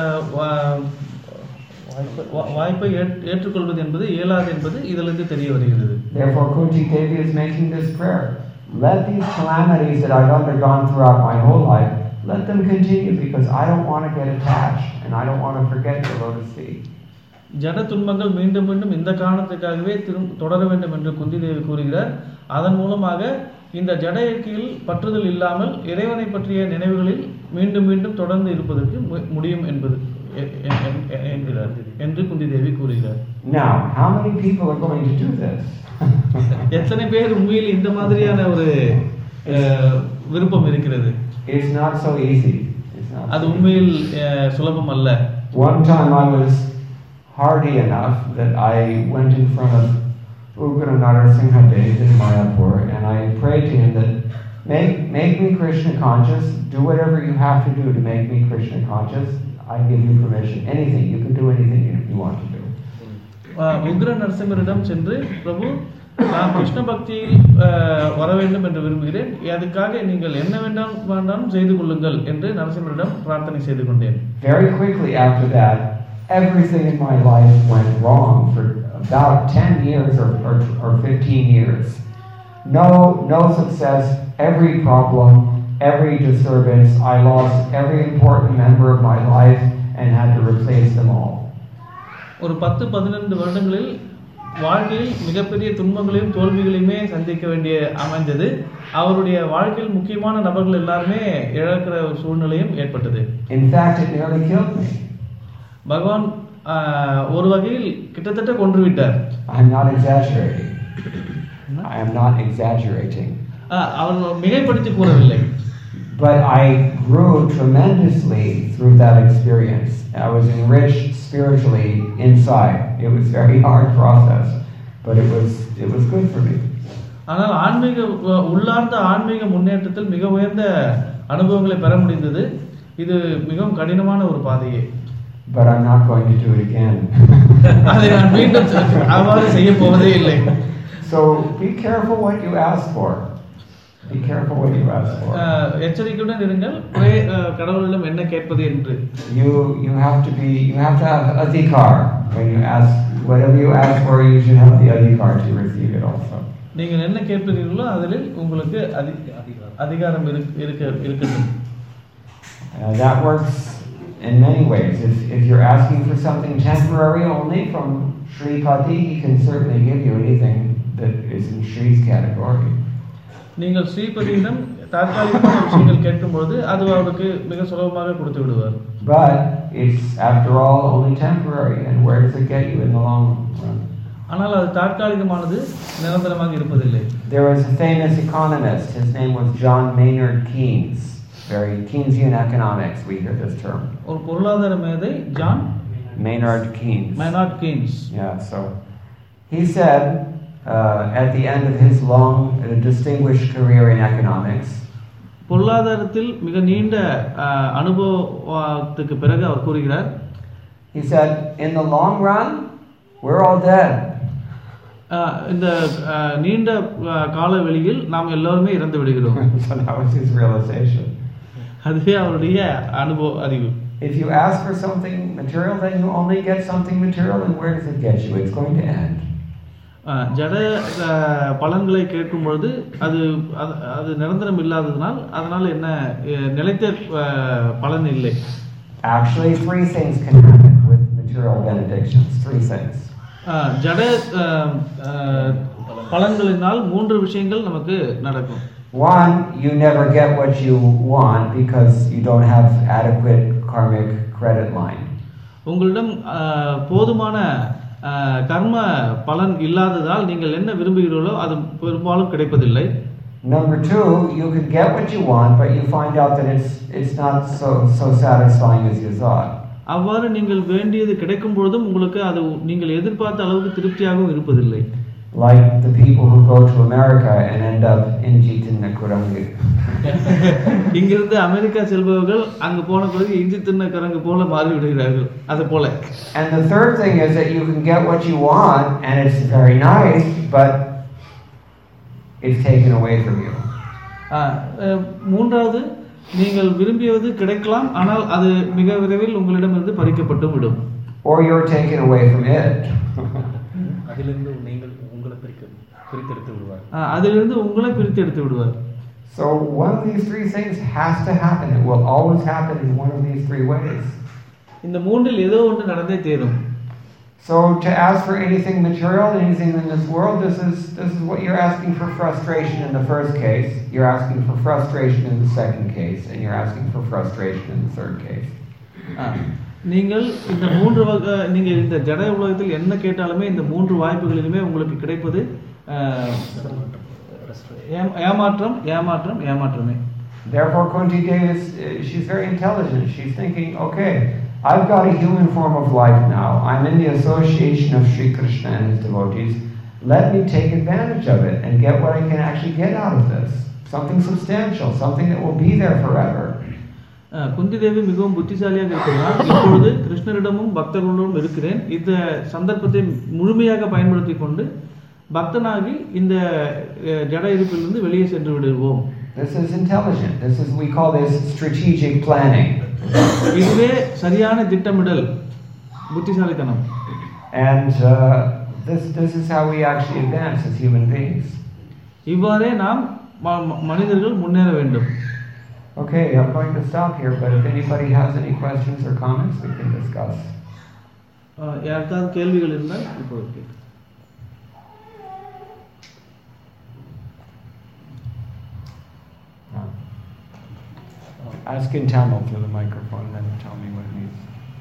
வாய்ப்பை ஏற்றுக்கொள்வது என்பது இயலாது என்பது இதிலிருந்து தெரிய வருகிறது. Therefore Kunti Devi is making this prayer. Let these calamities that I've undergone throughout my whole life, let them continue, because I don't want to get attached and I don't want to forget your lotus feet. ஜட துன்பங்கள் மீண்டும் மீண்டும் இந்த காரணத்துக்காகவே தொடர வேண்டும் என்று குந்தி தேவி கூறுகிறார். அதன் மூலமாக இந்த ஜட இயற்கையில் பற்றுதல் இல்லாமல் இறைவனை பற்றிய நினைவுகளில் மீண்டும் மீண்டும் தொடர்ந்து இருப்பதற்கு முடியும் என்பது என்கிறார் என்று குந்தி தேவி கூறுகிறார். Now, how many people are going to do this? எத்தனை பேர் உண்மையில் இந்த மாதிரியான ஒரு விருப்பம் இருக்கிறது? It's not so easy. அது உண்மையில் சுலபம் அல்ல. One time I was hardy enough that I went in front of Ugra Narasimha Dev in Mayapur, and I prayed to him that make me Krishna conscious, do whatever you have to do to make me Krishna conscious. I give you permission. Anything, you can do anything you want to do. உக்ர நரசிம்மரிடம் சென்று, பிரபு, நான் கிருஷ்ண பக்தியில் வர வேண்டும் என்று விரும்புகிறேன், அதுக்காக நீங்கள் என்ன வேண்டாம் செய்து கொள்ளுங்கள் என்று நரசிம்மரிடம் பிரார்த்தனை செய்து கொண்டேன். Very quickly after that, everything in my life went wrong for about 10 years or 15 years. No success, every problem, every disturbance. I lost every important member of my life and had to replace them all. ஒரு 10-12 வருடங்களில் வாழ்க்கையில் மிகப்பெரிய துன்பங்களையும் தோல்விகளையுமே சந்திக்க வேண்டிய அமைந்தது. அவருடைய வாழ்க்கையில் முக்கியமான நபர்கள் எல்லாருமே இழக்கிற ஒரு சூழ்நிலையும் ஏற்பட்டது. In fact, it nearly killed me. பகவான் ஒரு வகையில் கிட்டத்தட்ட கொன்றுவிட்டார். I am not exaggerating. அவர் மிகைப்படுத்தி கூறவில்லை. But I grew tremendously through that experience. I was enriched spiritually inside. It was a very hard process, but it was good for me. ஆனால் உள்ளார்ந்த ஆன்மீக முன்னேற்றத்தில் மிக உயர்ந்த அனுபவங்களை பெற முடிந்தது. இது மிகவும் கடினமான ஒரு பாதையே. But I'm not going to do it again. அதை நான் மீண்டும் அவ்வாறு செய்ய போவதே இல்லை. So be careful what you ask for. Be careful what you ask for. எச்சரிக்கையுடன் இருங்கள் கடவுளிடம் என்ன கேட்பது என்று. You have to have adhikar when you ask. Whatever you ask for, you should have the adhikar to receive it also. நீங்கள் என்ன கேட்பீர்களோ அதில் உங்களுக்கு அதிகாரம் இருக்கட்டும். That works in many ways. If you're asking for something temporary only from Shripati, he can certainly give you anything that is in Shri's category. நீங்கள் ஸ்ரீபதியிடம் தற்காலிகமான விஷயங்கள் கேட்கும்போது அது அவருக்கு மிக சுலபமாக கொடுத்து விடுவார். But it's after all only temporary, and where does it get you in the long run? ஆனால் அது தற்காலிகமானது, நிரந்தரமாக இருப்பதில்லை. There was a famous economist. His name was John Maynard Keynes. Very Keynesian economics, we hear this term. ஒரு பொருளாதார மேதை John Maynard Keynes. Yeah, so he said at the end of his long distinguished career in economics, பொருளாதாரத்தில் மிக நீண்ட அனுபவத்துக்கு பிறகு அவர் கூறுகிறார், he said, in the long run we're all dead. இந்த நீண்ட கால வெளியில் நாம் எல்லாரும் இறந்து விடுகிறோம். So that was his realization. அதுவே அவருடைய அறிவு. If you ask for something material, then you only get something material, and where does it get you? It's going to end. ஜட பலன்களை கேட்கும் பொழுது அது அது நிரந்தரம் இல்லாததனால் அதனால என்ன நிலைத்த பலன் இல்லை. Actually, 3 things can happen with material benedictions. 3 things. ஜட பலன்களினால் 3 விஷயங்கள் நமக்கு நடக்கும். One, you never get what you want because you don't have adequate karmic credit line. உங்களிடம் போதுமான கர்ம பலன் இல்லாததால் நீங்கள் என்ன விரும்புகிறீர்களோ அது பெரும்பாலும் கிடைப்பதில்லை. Number 2, you could get what you want, but you find out that it's not so satisfying as you thought. அவ்வாறு நீங்கள் வேண்டியது கிடைக்கும் பொழுதும் உங்களுக்கு அது நீங்கள் எதிர்பார்த்த அளவுக்கு திருப்தியாகவும் இருப்பதில்லை. Like the people who go to America and end up in Jitinna Kurangu. இங்கிருந்து அமெரிக்கா செல்பவர்கள் அங்கு போன பிறகு இஞ்சி தின்ன குரங்கு போல மாறி விடுகிறார்கள். அது போல. And the third thing is that you can get what you want and it's very nice, but it's taken away from you. மூன்றாவது, நீங்கள் விரும்பியது கிடைக்கலாம், ஆனால் அது மிக விரைவில் உங்களிடமிருந்து பறிக்கப்பட்டு விடும். Or you're taken away from it. அதிலிருந்து நீங்கள் உங்களை பிரித்தெடுத்து விடுவார். அதிலிருந்து உங்களை பிரித்தெடுத்து விடுவார். So one of these 3 things has to happen. It will always happen in one of these 3 ways. இந்த மூன்றில் ஏதோ ஒன்று நடந்தே தீரும். So to ask for anything material, anything in this world, this is what you're asking for frustration in the first case, you're asking for frustration in the second case, and you're asking for frustration in the third case. நீங்கள் இந்த 3 நீங்கள் இந்த ஜட உலகத்தில் என்ன கேட்டாலுமே இந்த 3 வாய்ப்புகளிலுமே உங்களுக்கு கிடைப்பது ஏமாற்றமே. Therefore Kunti Devi she's very intelligent. She's thinking, okay, I've got a human form of life now. I'm in the association of Sri Krishna and his devotees. Let me take advantage of it and get what I can actually get out of this. Something substantial, something that will be there forever. Kunti Devi மிகவும் புத்திசாலியாக இருக்கிறார். இப்பொழுது கிருஷ்ணரிடமும் பக்தர்களுடன் இருக்கிறேன். இந்த சந்தர்ப்பத்தை முழுமையாக பயன்படுத்தி கொண்டு பக்தனாகி இந்த ஜட இருப்பிலிருந்து வெளியே சென்று விடுவோம். This is intelligent. We call this strategic planning. இதுவே சரியான திட்டமிடல், புத்திசாலித்தனம். And this is how we actually advance as human beings. இவ்வாறே நாம் மனிதர்கள் முன்னேற வேண்டும். Okay, I'm going to stop here, but if anybody has any questions or comments, we can discuss. யாருக்காவது கேள்விகள் இருந்தால் இப்போது கேட்க. Ask in Tamil through the microphone, then tell me what it means.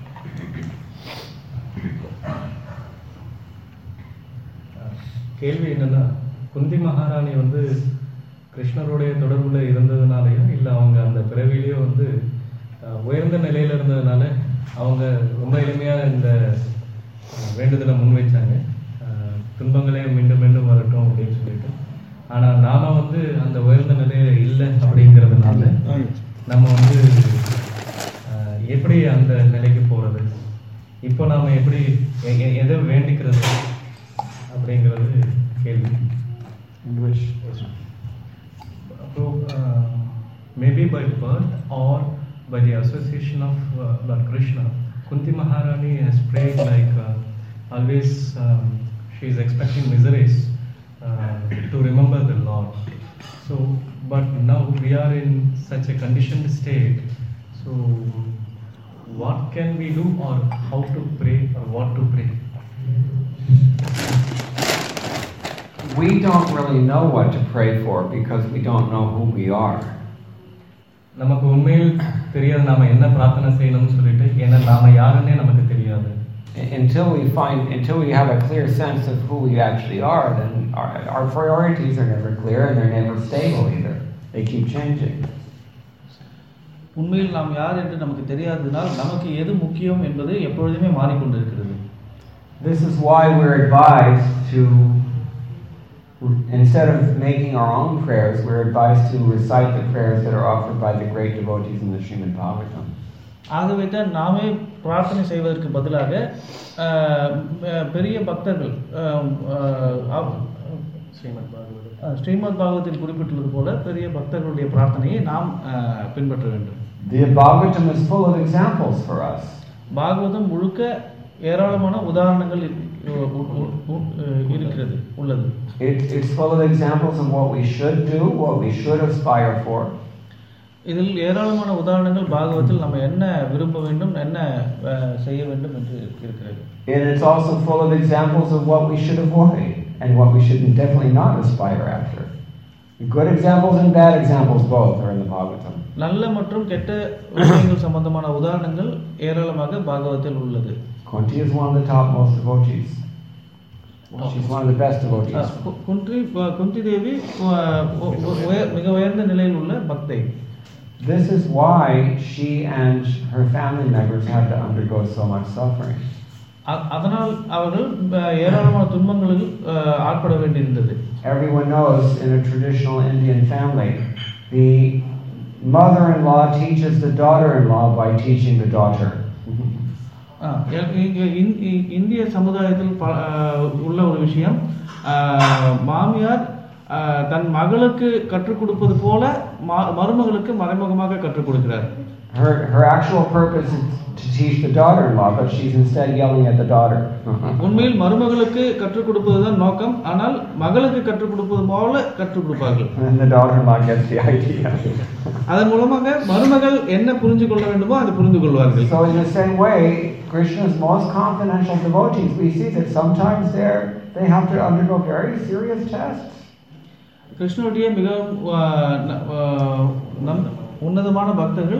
கேள்வி என்னன்னா, குந்தி மகாராணி வந்து கிருஷ்ணருடைய தொடர்புல இருந்ததுனாலையும் இல்லை அவங்க அந்த பிறவிலேயோ வந்து உயர்ந்த நிலையில இருந்ததுனால அவங்க ரொம்ப எளிமையாக இந்த வேண்டுதலை முன்வைச்சாங்க, துன்பங்களே மீண்டும் மீண்டும் வரட்டும் அப்படின்னு சொல்லிட்டு. ஆனால் நாம வந்து அந்த உயர்ந்த நிலையில இல்லை அப்படிங்கிறதுனால நம்ம வந்து எப்படி அந்த நிலைக்கு போகிறது, இப்போ நாம் எப்படி எதை வேண்டிக்கிறது அப்படிங்கிறது கேள்வி. English. So, maybe by birth or by the association of Lord Krishna, Kunti Maharani has prayed like always she is expecting miseries to remember the Lord. So, but now we are in such a conditioned state. So, what can we do, or how to pray, or what to pray? We don't really know what to pray for because we don't know who we are. நமக்கு உண்மையில் தெரியாது நாம என்ன பிரார்த்தனை செய்யணும்னு சொல்லிட்டு, ஏன்னா நாம யாருன்னே நமக்கு தெரியாது. Until we have a clear sense of who we actually are, then our priorities are never clear and they're never stable either. They keep changing. உண்மையில் நாம் யார் என்று நமக்கு தெரியாததால் நமக்கு எது முக்கியம் என்பது எப்பொழுதுமே மாறிக்கொண்டிருக்கிறது. This is why we're advised to, instead of making our own prayers, we're advised to recite the prayers that are offered by the great devotees in the Srimad Bhagavatam. ஆகவே தான் நாமே பிரார்த்தனை செய்வதற்கு பதிலாக பெரிய பக்தர்கள் ஸ்ரீமத் பாகவத்தில் குறிப்பிட்டுள்ளது போல பெரிய பக்தர்களுடைய பிரார்த்தனையை நாம் பின்பற்ற வேண்டும். The Bhagavatam is full of examples for us. Bhagavatam முழுக்க ஏராளமான உதாரணங்கள் இருக்கிறது உள்ளது. It's full of examples of what we should do, what we should aspire for. இதில் ஏராளமான உதாரணங்கள் பாகவத்தில் நம்ம என்ன விரும்ப வேண்டும், என்ன செய்ய வேண்டும் என்று இருக்கிறது. And it's also full of examples of what we should avoid and what we should definitely not aspire after. Good examples and bad examples both are in the Bhagavatam. நல்ல மற்றும் கெட்ட விஷயங்கள் சம்பந்தமான உதாரணங்கள் ஏராளமாக பாகவத்தில் உள்ளது. Kunti is one of the topmost devotees. She's one of the best devotees. Kunti Devi மிக உயர்ந்த நிலையில் உள்ள பக்தை. This is why she and her family members had to undergo so much suffering. அதனால் அவர்கள் ஏராளமான துன்பங்களில் ஆட்பட வேண்டியிருந்தது. Everyone knows in a traditional Indian family, the mother-in-law teaches the daughter-in-law by teaching the daughter. இந்திய சமுதாயத்தில் உள்ள ஒரு விஷயம், மாமியார் தன் மகளுக்கு கற்றுக் கொடுப்பது போல மருமகளுக்கு மறைமுகமாக கற்றுக் கொடுக்கிறார். Her actual purpose is to teach the daughter-in-law, but she's instead yelling at the daughter. உண்மையில் மருமகளுக்கு கற்றுக் கொடுப்பதுதான் நோக்கம், ஆனால் மகளுக்கு கற்றுக் கொடுப்பது போல கற்றுக் கொடுப்பார்கள். And the daughter-in-law gets the idea. அதன் மூலமாக மருமகள் என்ன புரிந்து கொள்ள வேண்டுமோ அதை புரிந்து கொள்வார்கள். So in the same way, Krishna's most confidential devotees, we see that sometimes they have to undergo very serious tests. கிருஷ்ணனுடைய மிகவும் உன்னதமான பக்தர்கள்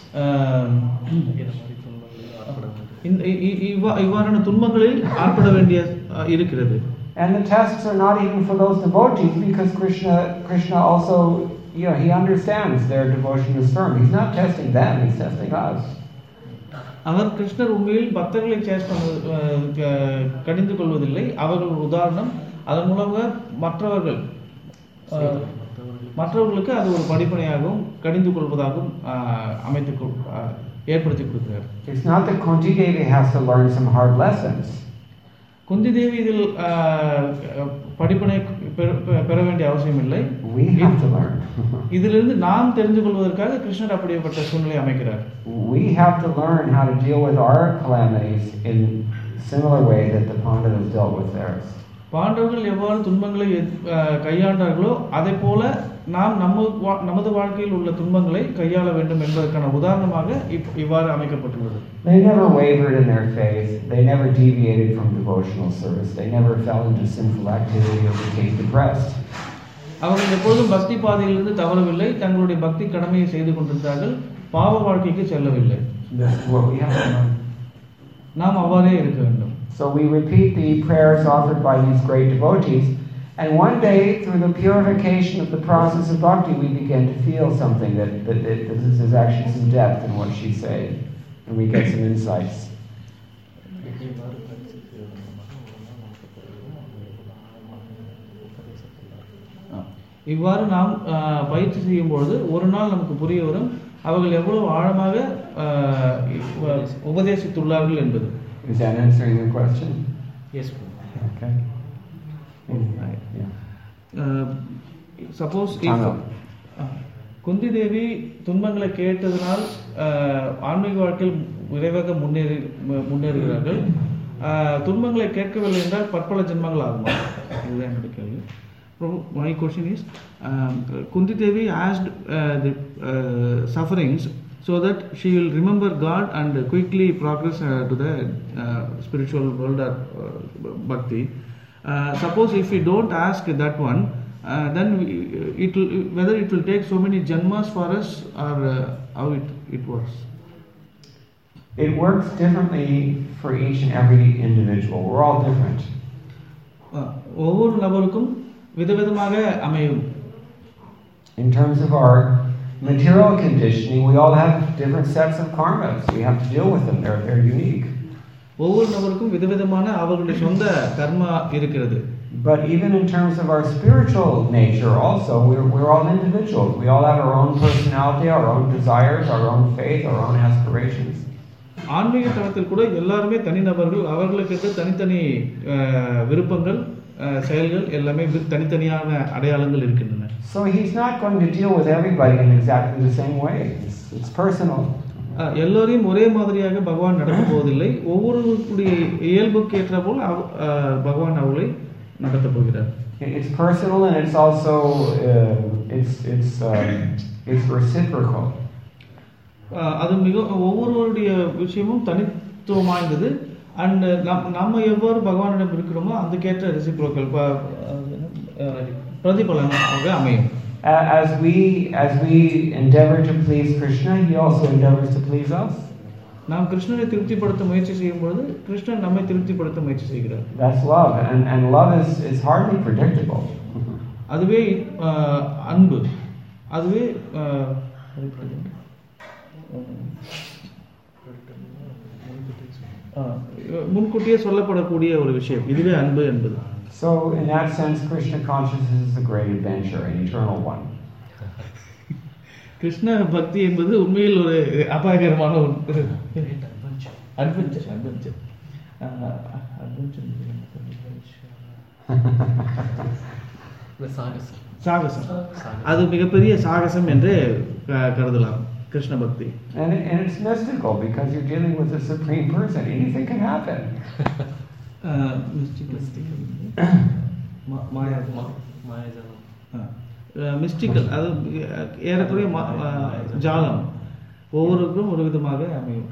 இவ்வாறான துன்பங்களில் ஆட்பட வேண்டிய இருக்கிறது. And the tests are not even for those devotees, because Krishna also, he understands their devotion is firm. He's not testing them, he's testing us. அவர் கிருஷ்ணர் உண்மையில் பக்தர்களை கடிந்து கொள்வதில்லை. அவர்கள் ஒரு உதாரணம். அதன் மூலமாக மற்றவர்களுக்கு அது ஒரு படிப்பனையாகவும் கடிந்து கொள்வதாகவும் ஏற்படுத்தி கொடுக்கிறார். It's not that Kunti Devi has to learn some hard lessons. Kunti Devi இதில் படிப்பனை பெற வேண்டிய அவசியம் இல்லை. We have to learn. இதிலிருந்து நாம் தெரிந்து கொள்வதற்காக கிருஷ்ணர் அப்படிப்பட்ட சூழ்நிலை அமைக்கிறார். We have to learn how to deal with our calamities in similar way that the Pandavas dealt with theirs. பாண்டவர்கள் எவ்வாறு துன்பங்களை கையாண்டார்களோ அதே போல நாம் நமது வாழ்க்கையில் உள்ள துன்பங்களை கையாள வேண்டும் என்பதற்கான உதாரணமாக இவ்வாறு அமைக்கப்பட்டுள்ளது. They never wavered in their faith. They never deviated from devotional service. They never fell into sinful activity or became depressed. அவர்கள் எப்பொழுதும் பக்தி பாதையிலிருந்து தவறவில்லை. தங்களுடைய பக்தி கடமையை செய்து கொண்டிருந்தார்கள். பாவ வாழ்க்கைக்கு செல்லவில்லை. நாம் அவ்வாறே இருக்க வேண்டும். So we repeat the prayers offered by these great devotees, and one day, through the purification of the process of bhakti, we begin to feel something that this is actually some depth in what she's saying, and we get some insights. இவ்வாறு நாம் பயிற்சி செய்யும் பொழுது ஒரு நாள் நமக்கு புரிய வரும் அவர்கள் எவ்வளவு ஆழமாக உபதேசித்துள்ளார்கள் என்பது. Is that answering your question? Yes. Okay. Suppose if Kunti Devi துன்பங்களை கேட்டதனால் ஆன்மீக வாழ்க்கையில் விரைவாக முன்னேறுகிறார்கள். துன்பங்களை கேட்கவில்லை என்றால் பற்பல ஜென்மங்கள் ஆகுமா? இதுதான் என்னுடைய கேள்வி. My question is, Kunti Devi asked the sufferings so that she will remember God and quickly progress to the spiritual world or bhakti. Suppose if we don't ask that one, then whether it will take so many janmas for us or how it works. It works differently for each and every individual. We're all different. ஒவ்வொரு நபருக்கும் விதவிதமாக அமையும். In terms of our material conditioning, we all have different sets of karmas. We have to deal with them. They're unique. ஒவ்வொரு நபருக்கும் விதவிதமான அவர்களுடைய சொந்த கர்மா இருக்கிறது. But even in terms of our spiritual nature also, we're all individuals. We all have our own personality, our own desires, our own faith, our own aspirations. ஆன்மீக தளத்தில் கூட எல்லாருமே தனிநபர்கள். அவர்களுக்கு தனித்தனி விருப்பங்கள் செயல்கள் எல்லாமே தனித்தனியான அடையாளங்கள் இருக்கின்றன. So he's not going to deal with everybody in exactly the same way. It's personal. எல்லோரையும் ஒரே மாதிரியாக பகவான் நடத்த போவதில்லை. ஒவ்வொருவருடைய இயல்புக்கு ஏற்ற போல் பகவான் அவர்களை நடத்த போகிறார். It's personal and it's also it's reciprocal. அது மிக ஒவ்வொருவருடைய விஷயமும் தனித்துவம் வாய்ந்தது. அண்ட் நம்ம எவ்வாறு பகவானிடம் இருக்கிறோமோ அதுக்கேற்ற ரெசிப்ரோக்கல் பிரதிபலனாக அமையும். As we endeavor to please Krishna, he also endeavors to please us. நாம் கிருஷ்ணரை திருப்திப்படுத்த முயற்சி செய்யும் பொழுது கிருஷ்ணன் நம்மை திருப்திப்படுத்த முயற்சி செய்கிறார். That's love, and love is hardly predictable. அதுவே அன்பு. அதுவே முன்கூட்டியே சொல்லப்படக்கூடிய ஒரு விஷயம். இதுவே அன்பு என்பது. So in that sense, Krishna consciousness is a great adventure, an eternal one. Krishna பக்தி என்பது உண்மையில் ஒரு அபாயகரமான ஒரு அட்வென்ச்சர். சாகசம். அது மிகப்பெரிய சாகசம் என்று கருதலாம் கிருஷ்ண பக்தி. And it's mystical because you're dealing with the supreme person. Anything can happen. Mystical, அது ஏறக்குறைய ஜாலம். ஒவ்வொருவருக்கும் ஒரு விதமாக அமையும்.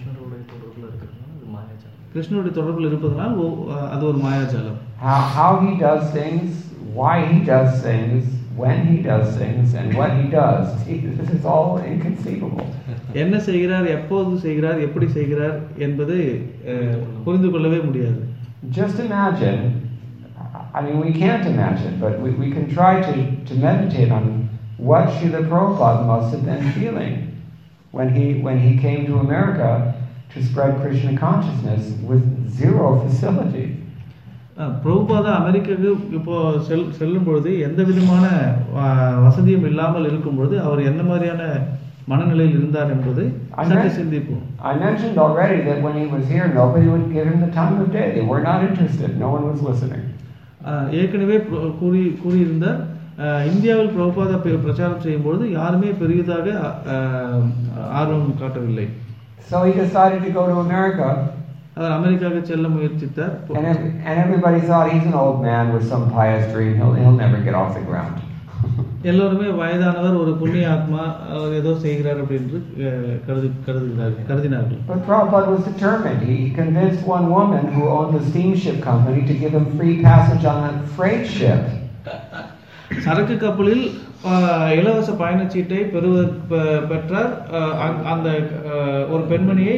கிருஷ்ணருடைய தொடர்பில் இருப்பதனால் அது ஒரு மாயாஜாலம். How he does things, why he does things, when he does things, and what he does, this is all inconceivable. என்ன செய்கிறார், எப்போது செய்கிறார், எப்படி செய்கிறார் என்பது புரிந்து கொள்ளவே முடியாது. Just imagine, I mean we can't imagine, but we can try to meditate on what Srila Prabhupada must have been feeling when he came to America to spread Krishna consciousness with zero facility. Prabhupada அமெரிக்காவுக்கு இப்போ செல்லும் பொழுது எந்த விதமான வசதியும் இல்லாமல் இருக்கும் பொழுது அவர் என்ன மாதிரியான மனநிலையில் இருந்தார் என்பது சற்று சிந்திப்போம். I mentioned already that when he was here, nobody would give him the time of day. They were not interested. No one was listening. ஏற்கனவே கூறியிருந்தார், இந்தியாவில் பிரபுபாதா பிரச்சாரம் செய்யும் பொழுது யாருமே பெரியதாக ஆர்வம் காட்டவில்லை. So he decided to go to America. அவர் அமெரிக்காவுக்கு செல்ல முயற்சித்தார். And everybody thought he's an old man with some pious dream. He'll never get off the ground. எல்லோருமே வயதானவர், ஒரு புண்ணிய ஆத்மா, அவர் ஏதோ செய்கிறார் அப்படின்னு கருதினார்கள். But Prabhupada was determined. He convinced one woman who owned a steamship company to give him free passage on a freight ship. சரக்கு கப்பலில் இலவச பயணச்சீட்டை பெற்றார். அந்த ஒரு பெண்மணியை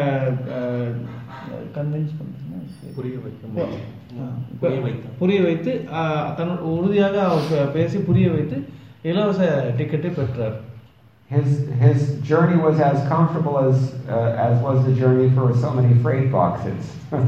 கன்வின்ஸ் புரிய வைத்து உறுதியாக பேசி புரிய வைத்து இலவச டிக்கெட்டை பெற்றார். His journey was as comfortable as was the journey for so many freight boxes.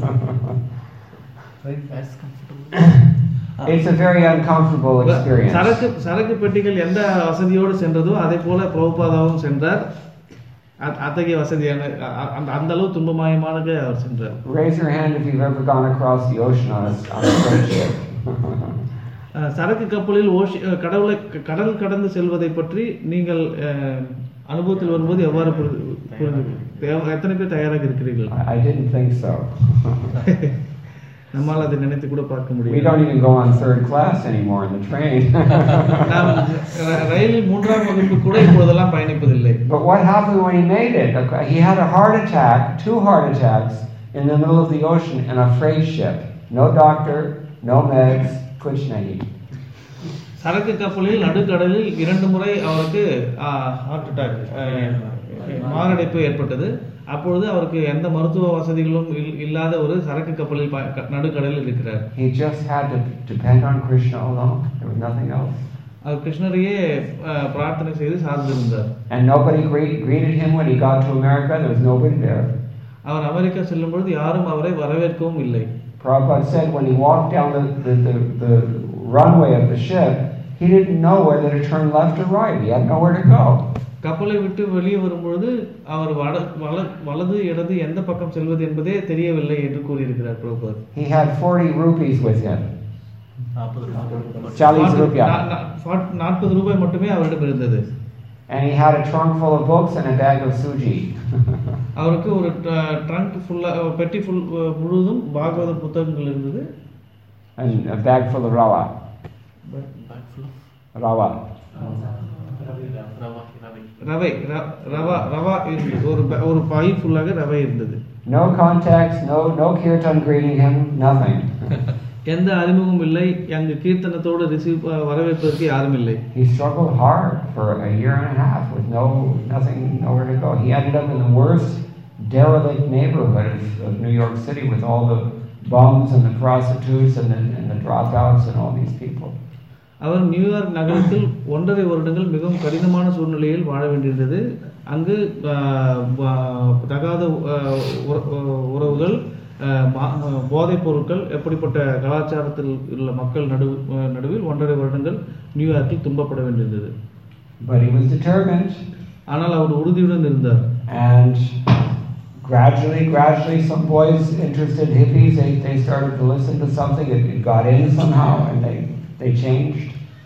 It's a very uncomfortable experience. சரக்கு பெட்டிகள் எந்த வசதியோடு சென்றதோ அதே போல பிரபுபாதாவும் சென்றார். அத்தகைய வசதியான அந்த அளவு துன்பமயமாக அவர் சென்றார். Raise your hand if you've ever gone across the ocean on a freight ship. சரக்கு கப்பலில் கடல் கடந்து செல்வதை பற்றி நீங்கள் அனுபவத்தில் வரும்போது எவ்வாறு எத்தனை பேர் தயாராக இருக்கிறீர்கள்? I didn't think so. நம்மால் அதை நினைத்து கூட பார்க்க முடியும். We don't even go on third class anymore in the train. நாம் ரயிலில் மூன்றாம் வகுப்பு கூட இப்பொழுதெல்லாம் பயணிப்பதில்லை. But what happened when he made it? He had a heart attack, 2 heart attacks in the middle of the ocean in a freight ship. No doctor, no meds, kuch nahi. சரக்கு கப்பலில் நடுக்கடலில் 2 முறை அவருக்கு ஹார்ட் அட்டாக், மாரடைப்பு ஏற்பட்டது. அப்பொழுது அவருக்கு எந்த மருத்துவ வசதிகளும் இல்லாத ஒரு சரக்கு கப்பலில் நடுக்கடலில் இருக்கிறார். He just had to depend on Krishna alone. There was nothing else. அவர் கிருஷ்ணரையே பிரார்த்தனை செய்து சார்ந்திருந்தார். And nobody greeted him when he got to America. There was nobody there. அவர் அமெரிக்கா செல்லும் பொழுது யாரும் அவரை வரவேற்கவும் இல்லை. Prabhupada said when he walked down the runway of the ship, he didn't know whether to turn left or right. He had nowhere to go. கப்பலை விட்டு வெளியே வரும்பொழுது அவர் வலது இடது எந்த பக்கம் செல்வது என்பதே தெரியவில்லை என்று கூறியிருக்கிறார் Prabhupad. He had 40 rupees with him. 40 rupiah. 40 ரூபாய் மட்டுமே அவரிடம் இருந்தது. And he had a trunk full of books and a bag of suji. அவருக்கு ஒரு ட்ரங்க் ஃபுல்லா பெட்டி ஃபுல் முழுதும் பாகவத புத்தகங்கள் இருந்தது. And a bag full of rawa. Rawa. Rava ஒரு பை ஃபுல்லாக ரவை இருந்தது. No contacts, no kirtan greeting him, nothing. எந்த அறிமுகமும் இல்லை. அங்கு கீர்த்தனத்தோடு வரவேற்பதற்கு யாரும் இல்லை. He struggled hard for a year and a half with nowhere to go. He ended up in the worst derelict neighborhood of New York City with all the bums and the prostitutes and the dropouts and all these people. அவர் New York நகரத்தில் 1.5 வருடங்கள் மிகவும் கடினமான சூழ்நிலையில் வாழ வேண்டியிருந்தது. அங்கு தகாத உறவுகள், போதைப் பொருட்கள், எப்படிப்பட்ட கலாச்சாரத்தில் உள்ள மக்கள் நடுவில் 1.5 வருடங்கள் நியூயார்க்கில் துன்பப்பட வேண்டியிருந்தது. But he was determined. ஆனால் அவர் உறுதியுடன் இருந்தார். And gradually some boys interested hippies, they started to listen to something, it got in somehow and they changed.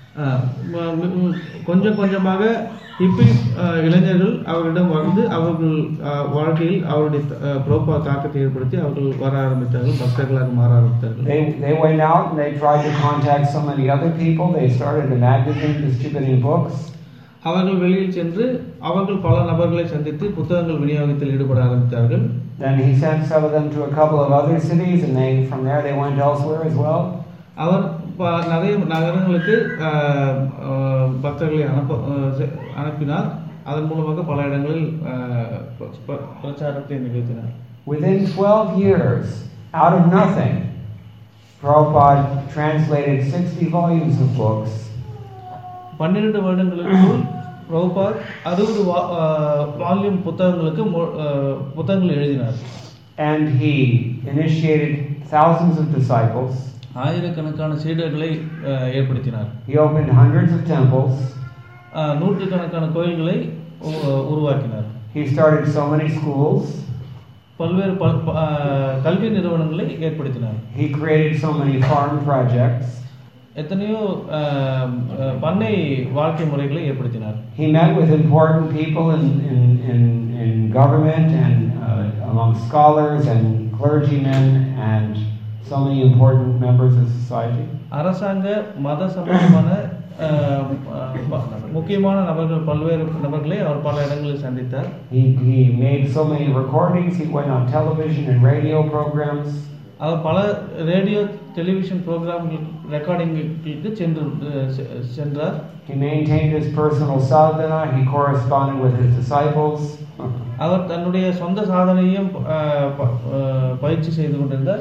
கொஞ்சம் கொஞ்சமாக ஹிப்பி இளைஞர்கள் அவரிடம் வந்து அவர்கள் வாழ்க்கையில் அவருடைய புரோபா தாக்கத்தை ஏற்படுத்தி அவர்கள் வர ஆரம்பித்தார்கள், பக்தர்களாக மாற ஆரம்பித்தார்கள். They went out and they tried to contact so many other people. They started a magazine distributing books. அவர்கள் வெளியில் சென்று அவர்கள் பல நபர்களை சந்தித்து புத்தகங்கள் விநியோகத்தில் ஈடுபட ஆரம்பித்தார்கள். Then he sent some of them to a couple of other cities and from there they went elsewhere as well. அவர் நிறைய நகரங்களுக்கு பக்தர்களை அனுப்பினார். அதன் மூலமாக பல இடங்களில் பிரச்சாரத்தை நிகழ்த்தினார். Within 12 years, out of nothing, Prabhupada translated 60 volumes of books. 12 வருடங்களுக்குள் பிரபுபாத் 60 வால்யூம் புத்தகங்கள் எழுதினார். And he initiated thousands of disciples. ஆயிரக்கணக்கான சீடர்களை ஏற்படுத்தினார். He opened hundreds of temples. நூற்றுக்கணக்கான கோயில்களை உருவாக்கினார். He started so many schools. பல்வேறு கல்வி நிறுவனங்களை ஏற்படுத்தினார். He created so many farm projects. எத்தனையோ பண்ணை வாழ்க்கை முறைகளை ஏற்படுத்தினார். He met with important people in government and among scholars and clergymen and so many important members of society. அரசாங்க மத சம்பந்தமான முக்கியமான பல்வேறு நபர்களை அவர் பல இடங்களில் சந்தித்தார். He made so many recordings. He went on television and radio programs. அவர் பல ரேடியோ டெலிவிஷன் ப்ரோக்ராம்கள் ரெக்கார்டிங்களுக்கு சென்றார். He maintained his personal sadhana. He corresponded with his disciples. அவர் தன்னுடைய சொந்த சாதனையும் பயிற்சி செய்து கொண்டிருந்தார்.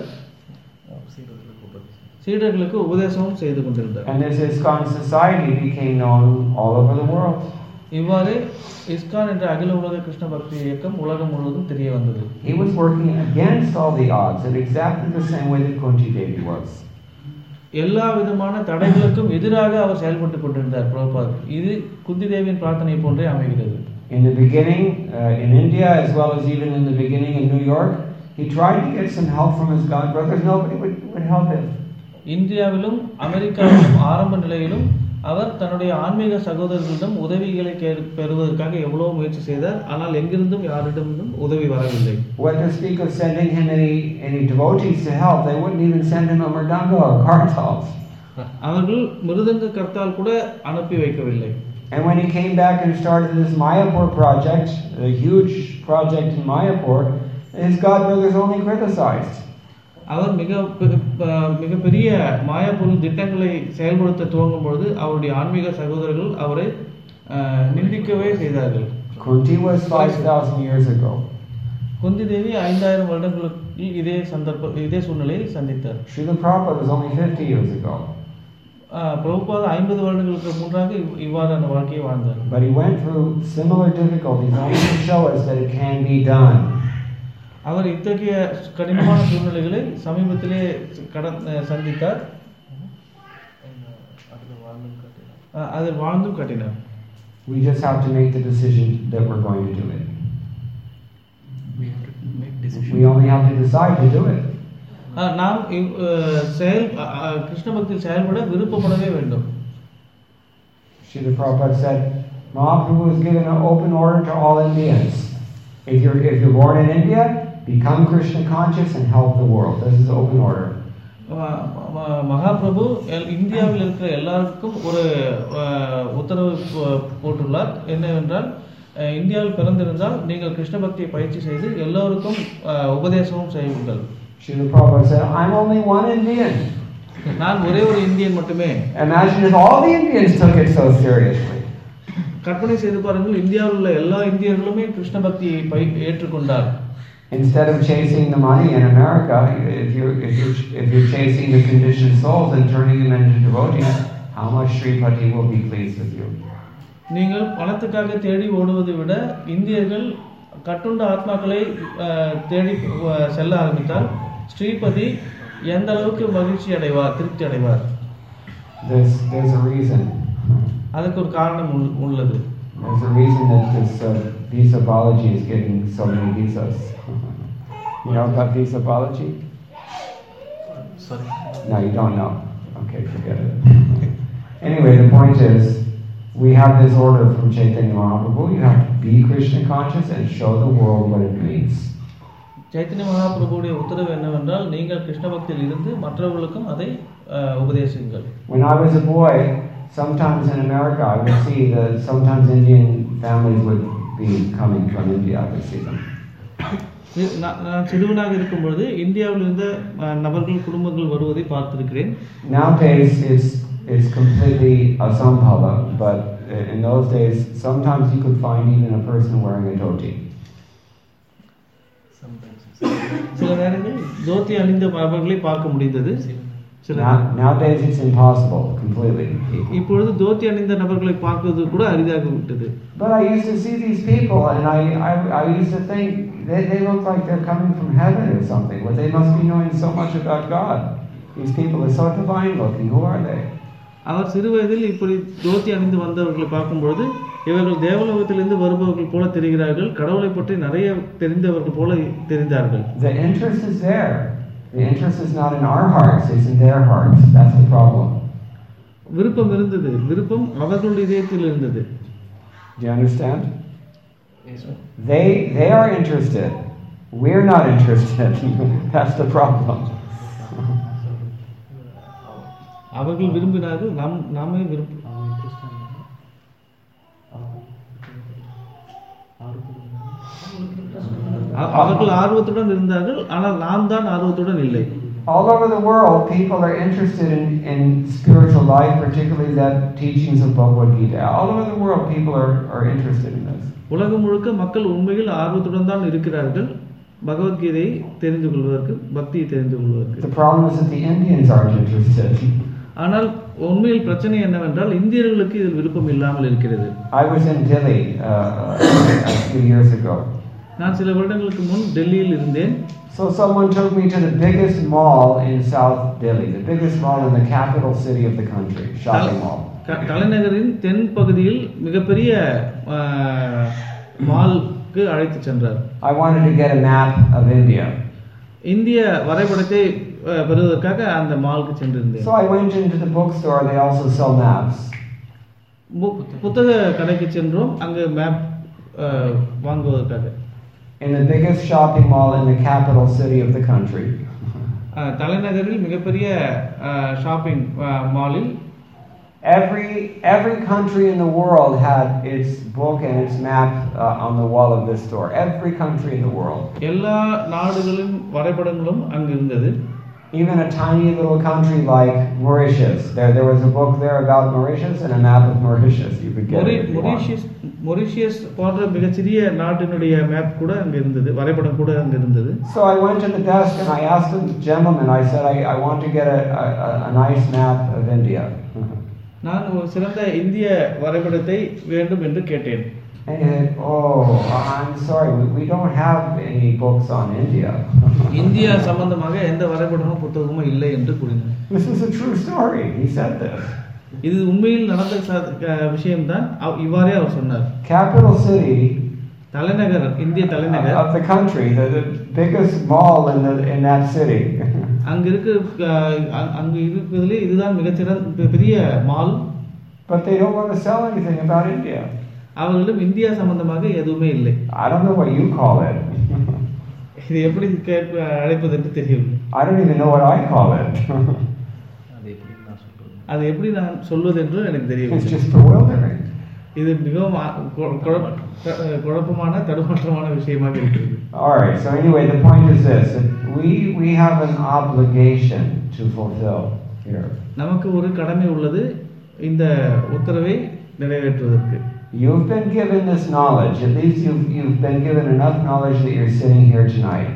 சீடர்களுக்கு உபதேசமும் செய்து கொண்டிருந்தார். And this ISKCON society became known all over the world. இவ்வாறு இஸ்கான் என்ற அகில உலக கிருஷ்ண பக்தி இயக்கம் உலகம் முழுவதும் தெரிய வந்தது. He was working against all the odds in exactly the same way that Kunti Devi was. எல்லா விதமான தடைகளுக்கும் எதிராக அவர் செயல்பட்டு கொண்டிருந்தார் பிரபுபாத். இது குந்தி தேவியின் பிரார்த்தனை போன்றே அமைகிறது. In the beginning, in India as well as even in the beginning in New York, he tried to get some help from his God brothers. Nobody would help him. இந்தியாவிலும் அமெரிக்காவிலும் ஆரம்ப நிலையிலும் அவர் தன்னுடைய ஆன்மீக சகோதரர்களிடம் உதவிகளை பெறுவதற்காக எவ்வளவு முயற்சி செய்தார். ஆனால் எங்கிருந்தும் யாரிடமும் உதவி வரவில்லை. When to speak of sending him any devotees to help, they wouldn't even send him a mridanga or kartals. அவர்கள் மிருதங்க கர்த்தால் கூட அனுப்பி வைக்கவில்லை. And when he came back and started this Mayapur project, a huge project in Mayapur, his God brothers only criticized. அவர் மிக பெரிய மாயாபூர் திட்டங்களை செயல்படுத்த துவங்கும் பொழுது அவருடைய ஆன்மீக சகோதரர்கள் அவரை நிந்திக்கவே செய்தார்கள். Kunti was 5,000 years ago. Kunti Devi 5000 வருடங்களுக்கு இதே சூழ்நிலையை சந்தித்தார். Srila Prabhupada was only 50 years ago. Prabhupad 50 வருடங்களுக்கு முன்பாக இவ்வாறான வாழ்க்கையை வாழ்ந்தார். But he went through similar difficulties only to show us that it can be done. அவர் இத்தகைய கடினமான சூழ்நிலைகளை சமீபத்திலே சந்தித்தார். அதில் வாழ்ந்தும் கட்டினார். We just have to make the decision that we're going to do it. We only have to decide to do it. நாம் கிருஷ்ண பக்தியில் செயல்பட விருப்பப்படவே வேண்டும். Srila Prabhupada said, Mahaprabhu has given an open order to all Indians. If you're born in India, become Krishna conscious and help the world. This is open order. Mahaprabhu இந்தியாவில் இருக்கிற எல்லாருக்கும் ஒரு உத்தரவு போட்டுள்ளார். என்னவென்றால், இந்தியாவில் பிறந்திருந்தால் நீங்கள் கிருஷ்ண பக்தியை பயிற்சி செய்து எல்லோருக்கும் உபதேசமும் செய்யுங்கள். Srila Prabhupada said, I'm only one Indian. நான் ஒரே ஒரு இந்தியன் மட்டுமே. Imagine if all the Indians took it so seriously. கற்பனை செய்து பாருங்கள், இந்தியாவில் உள்ள எல்லா இந்தியர்களுமே கிருஷ்ண பக்தியை ஏற்றுக்கொண்டார். Instead of chasing the money in America, if you're chasing the conditioned souls and turning them into devotees, how much Sripati will be pleased with you? நீங்கள் பணத்துக்காக தேடி ஓடுவதை விட இந்தியர்கள் கட்டுண்ட ஆத்மாக்களை தேடி செல்ல ஆரம்பித்தால் ஸ்ரீபதி எந்த அளவுக்கு மகிழ்ச்சி அடைவார், திருப்தி அடைவார். There's a reason. அதுக்கு ஒரு காரணம் உள்ளது. There's a reason that this Visa Balaji is getting so many visas. You know about Visa Balaji? Sorry. No, you don't know. Okay, forget it. Anyway, the point is, we have this order from Chaitanya Mahaprabhu. You have to be Krishna conscious and show the world what it means. Chaitanya மகாபிரபுவுடைய உத்தரவு என்னவென்றால், நீங்கள் கிருஷ்ண பக்தியில் இருந்து மற்றவர்களுக்கும் அதை உபதேசிங்கள். When I was a boy, sometimes in America, I would see that sometimes Indian families would be coming from India. I would see them. நான் சிறுவனாக இருக்கும் பொழுது இந்தியாவில் இருந்த நபர்கள் குடும்பங்கள் வருவதை பார்த்திருக்கிறேன். Nowadays it's completely asambhava, but in those days sometimes you could find even a person wearing a dhoti. சில நேரங்களில் தோத்தி அணிந்த நபர்களை பார்க்க முடிந்தது. Nowadays it's impossible completely. இப்பொழுது தோத்தி அணிந்த நபர்களை பார்ப்பது கூட அரிதாக விட்டது. But I used to see these people and I used to think they look like they're coming from heaven or something. Well, they must be knowing so much about God. These people are so divine looking. Who are they? அவர் சிறு வயதில் இப்படி தோத்தி அணிந்து வந்தவர்களை பார்க்கும்பொழுது இவர்கள் தேவலோகத்திலிருந்து வருபவர்கள் போல தெரிகிறார்கள், கடவுளை பற்றி நிறைய தெரிந்தவர்கள் போல தெரிந்தார்கள். The interest is there. The interest is not in our hearts, it's in their hearts. That's the problem. விருப்பம் இருந்தது, விருப்பம் அவர்களுடைய இதயத்தில் இருந்தது. Do you understand? Yes, sir. They are interested. We're not interested. That's the problem. அவர்கள் விரும்பினார்கள், நாமே அவர்கள் ஆர்வத்துடன் இருந்தார்கள், ஆனால் நாம் தான் ஆர்வத்துடன் இல்லை. All over the world, people are interested in spiritual life, particularly that teachings of Bhagavad Gita. All over the world, people are interested in this. உலகம் முழுக்க மக்கள் உண்மையில் ஆர்வத்துடன் தான் இருக்கிறார்கள் பகவத்கீதையை தெரிந்து கொள்வதற்கு, பக்தியை தெரிந்து கொள்வதற்கு. The problem is that the Indians aren't interested. ஆனால் உண்மையில் பிரச்சனை என்னவென்றால் இந்தியர்களுக்கு இதில் விருப்பம் இல்லாமல் இருக்கிறது. I was in Delhi a few years ago. நான் சில வருடங்களுக்கு முன் டெல்லியில் இருந்தேன். So someone took me to the biggest mall in South Delhi, the biggest mall in the capital city of the country, shopping mall. தலைநகரின் தென் பகுதியில் மிகப்பெரிய மால்க்கு அழைத்து சென்றார். I wanted to get a map of India. இந்திய வரைபடத்தை பெறுவதற்காக அந்த மால்க்கு சென்றிருந்தேன். So I went into the bookstore. They also sell maps. புத்தக கடைக்கு சென்றோம், அங்கு மேப் வாங்குவதற்காக. In the biggest shopping mall in the capital city of the country. தலைநகரில் மிகப்பெரிய ஷாப்பிங் மாலில் every country in the world had its book and its map on the wall of this store. Every country in the world. எல்லா நாடுகளின் வரைபடங்களும் அங்கு இருந்தது. Even a tiny little country like Mauritius. There was a book there about Mauritius and a map of Mauritius. You could get it. Mauritius போன்ற மிகச்சிறிய நாட்டினுடைய map கூட அங்க இருந்தது, வரைபடம் கூட அங்க இருந்தது. So I went to the desk and I asked the gentleman, I said, I want to get a nice map of India. நான் ஒரு சிறந்த இந்திய வரைபடத்தை வேண்டும் என்று கேட்டேன். And he said, oh, I'm sorry, we don't have any books on India. India சம்பந்தமாக எந்த வரைபடமும் புத்தகமும் இல்லை என்று கூறினார். This is a true story. He said this. இது உண்மையில் நடந்த விஷயம்தான், இவ்வாறே அவர் சொன்னார். Capital city, தலைநகர், இந்திய தலைநகர் of the country, the biggest mall in that city. அங்க இருக்கிறதுலே இதுதான் மிகச்சிறந்த பெரிய mall. But they don't want to sell anything about India. அவர்களிடம் இந்தியா சம்பந்தமாக எதுவுமே இல்லை. I don't know what you call it. இது எப்படி அழைப்பது என்று தெரியவில்லை. I don't even know what I call it. அது எப்படி நான் சொல்வது என்று எனக்கு தெரியவில்லை. It's just bewildering. இது மிகவும் குழப்பமான தடுமாற்றமான விஷயமாக இருக்கிறது. All right, so anyway, the point is this: we have an obligation to fulfill here. நமக்கு ஒரு கடமை உள்ளது இந்த உத்தரவை நிறைவேற்றுவதற்கு. You've been given this knowledge. At least you've been given enough knowledge that you're sitting here tonight.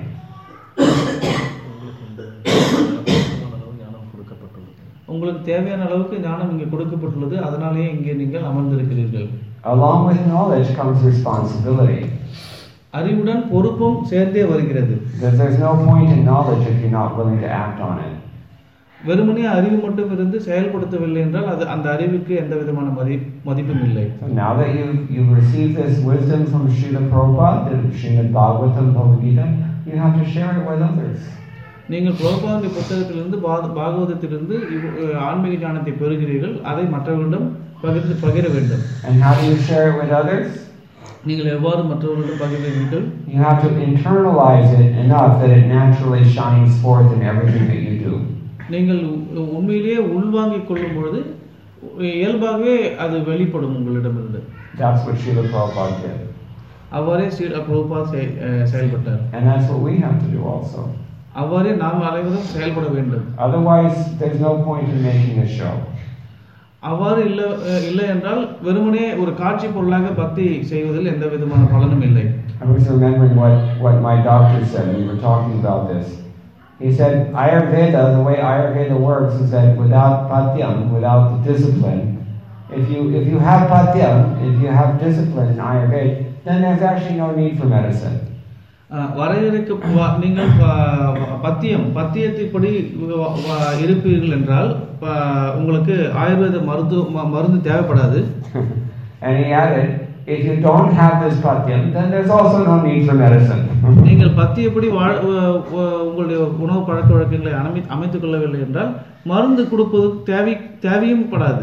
உங்களுக்கு தேவையான அளவுக்கு ஞானம் இங்கே கொடுக்கப்பட்டுள்ளது, அதனாலேயே இங்கே நீங்கள் அமர்ந்திருக்கிறீர்கள். Along with knowledge comes responsibility. அறிவுடன் பொறுப்பும் சேர்ந்தே வருகிறது. There's no point in knowledge if you're not willing to act on it. வெறுமனே அறிவு மட்டும் இருந்து செயல்படுத்தவில்லை என்றால் அது அந்த அறிவுக்கு எந்த விதமான மதிப்பும் இல்லை. So now that you've received this wisdom from Srila Prabhupada, the Srimad Bhagavatam Bhagavad Gita, you have to share it with others. நீங்கள் பிரபுபாதுடைய புத்தகத்திலிருந்து பாகவதத்திலிருந்து ஆன்மீக ஞானத்தை பெறுகிறீர்கள், அதை மற்றவர்களிடம் பகிர வேண்டும். And how do you share it with others? நீங்கள் எவ்வாறு மற்றவர்களிடம் பகிர்கிறீர்கள்? You have to internalize it enough that it naturally shines forth in everything that you do. நீங்கள் உண்மையிலேயே உள்வாங்கிக் கொள்ளும் பொழுது இயல்பாகவே அது வெளிப்படும் உங்களிடமிருந்து. That's what Srila Prabhupada did. அவ்வாறே ஸ்ரீல பிரபுபாத் செயல்பட்டார். And that's what we have to do also. அவ்வாறே நாம் அனைவரும் செயல்பட வேண்டும். Otherwise, there's no point in making a show. அவ்வாறு இல்லை என்றால் வெறுமனே ஒரு காட்சி பொருளாக பக்தி செய்வதில் எந்த விதமான பலனும் இல்லை. I was remembering what my doctor said when we were talking about this. He said, Ayurveda, the way Ayurveda works is that without patyam, without the discipline, if you have patyam, if you have discipline in Ayurveda, then there's actually no need for medicine. வரையறைக்கு நீங்கள் பத்தியத்தைப்படி இருப்பீர்கள் என்றால் உங்களுக்கு ஆயுர்வேத மருந்து தேவைப்படாது. And he added, if you don't have this patyam, then there's also no need for medicine. நீங்கள் பத்தியப்படி உங்களுடைய உணவு பழக்க வழக்கங்களை அமைத்துக் கொள்ளவில்லை என்றால் மருந்து கொடுப்பது தேவையும் படாது.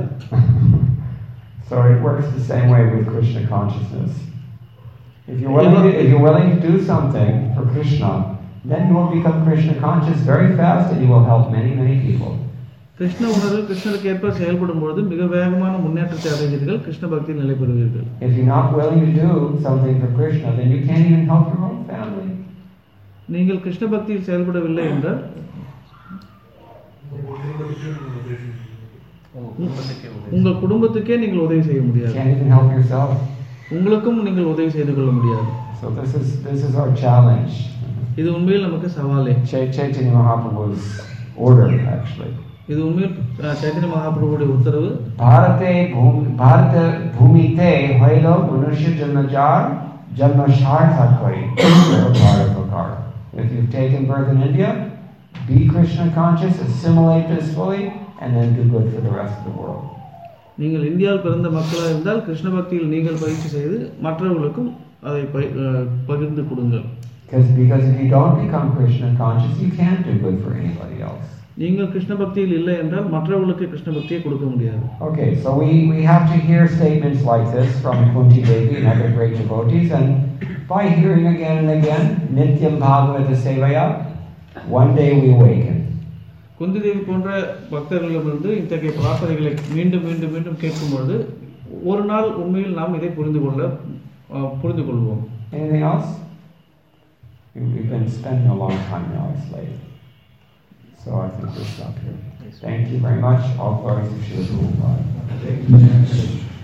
So it works the same way with Krishna consciousness. If you're willing to do something for Krishna, then you will become Krishna conscious very fast and you will help many, many people. Krishna உணர்வு கிருஷ்ணருக்கு ஏற்ப செயல்படும் பொழுது மிக வேகமான முன்னேற்றத்தை அடைவீர்கள், கிருஷ்ண பக்தியில் நிலை பெறுவீர்கள். If you're not willing to do something for Krishna, then you can't even help your own family. நீங்கள் கிருஷ்ண பக்தியில் செயல்படவில்லை என்றால் உங்கள் குடும்பத்துக்கே நீங்கள் உதவி செய்ய முடியாது. You can't even help yourself. உங்களுக்கும் நீங்கள் உதவி செய்து கொள்ள முடியாது. So this is our challenge. இது உண்மையில் நமக்கு சவாலே. Chaitanya Mahaprabhu's order actually. இது உண்மையில் சைத்தன்ய மகாபிரபுவுடைய உத்தரவு. Bharata bhumite hoilo manushya janmajar janmashartha koi. If you've taken birth in India, be Krishna conscious, assimilate this fully, and then do good for the rest of the world. நீங்கள் இந்தியாவில் பிறந்த மக்களாக இருந்தால் கிருஷ்ண பக்தியில் நீங்கள் பயிற்சி செய்து மற்றவர்களுக்கும் அதை பகிர்ந்து கொடுங்கள். Because if you don't become Krishna conscious, you can't do good for anybody else. நீங்கள் கிருஷ்ண பக்தியில் இல்லை என்றால் மற்றவர்களுக்கு கிருஷ்ண பக்தியை கொடுக்க முடியாது. Okay, so we have to hear statements like this from Kunti Devi and other great devotees, and by hearing again and again, Nityam Bhagavata Sevaya, one day we awaken. Kunti Devi போன்ற பக்தர்களிடமிருந்து இத்தகைய பிரார்த்தனைகளை மீண்டும் மீண்டும் மீண்டும் கேட்கும்பொழுது ஒரு நாள் உண்மையில் நாம் இதை புரிந்து கொள்வோம். Anything else? We've been spending a long time now, it's late. So I think we'll stop here. Thank you very much. All glories to Srila Prabhupada.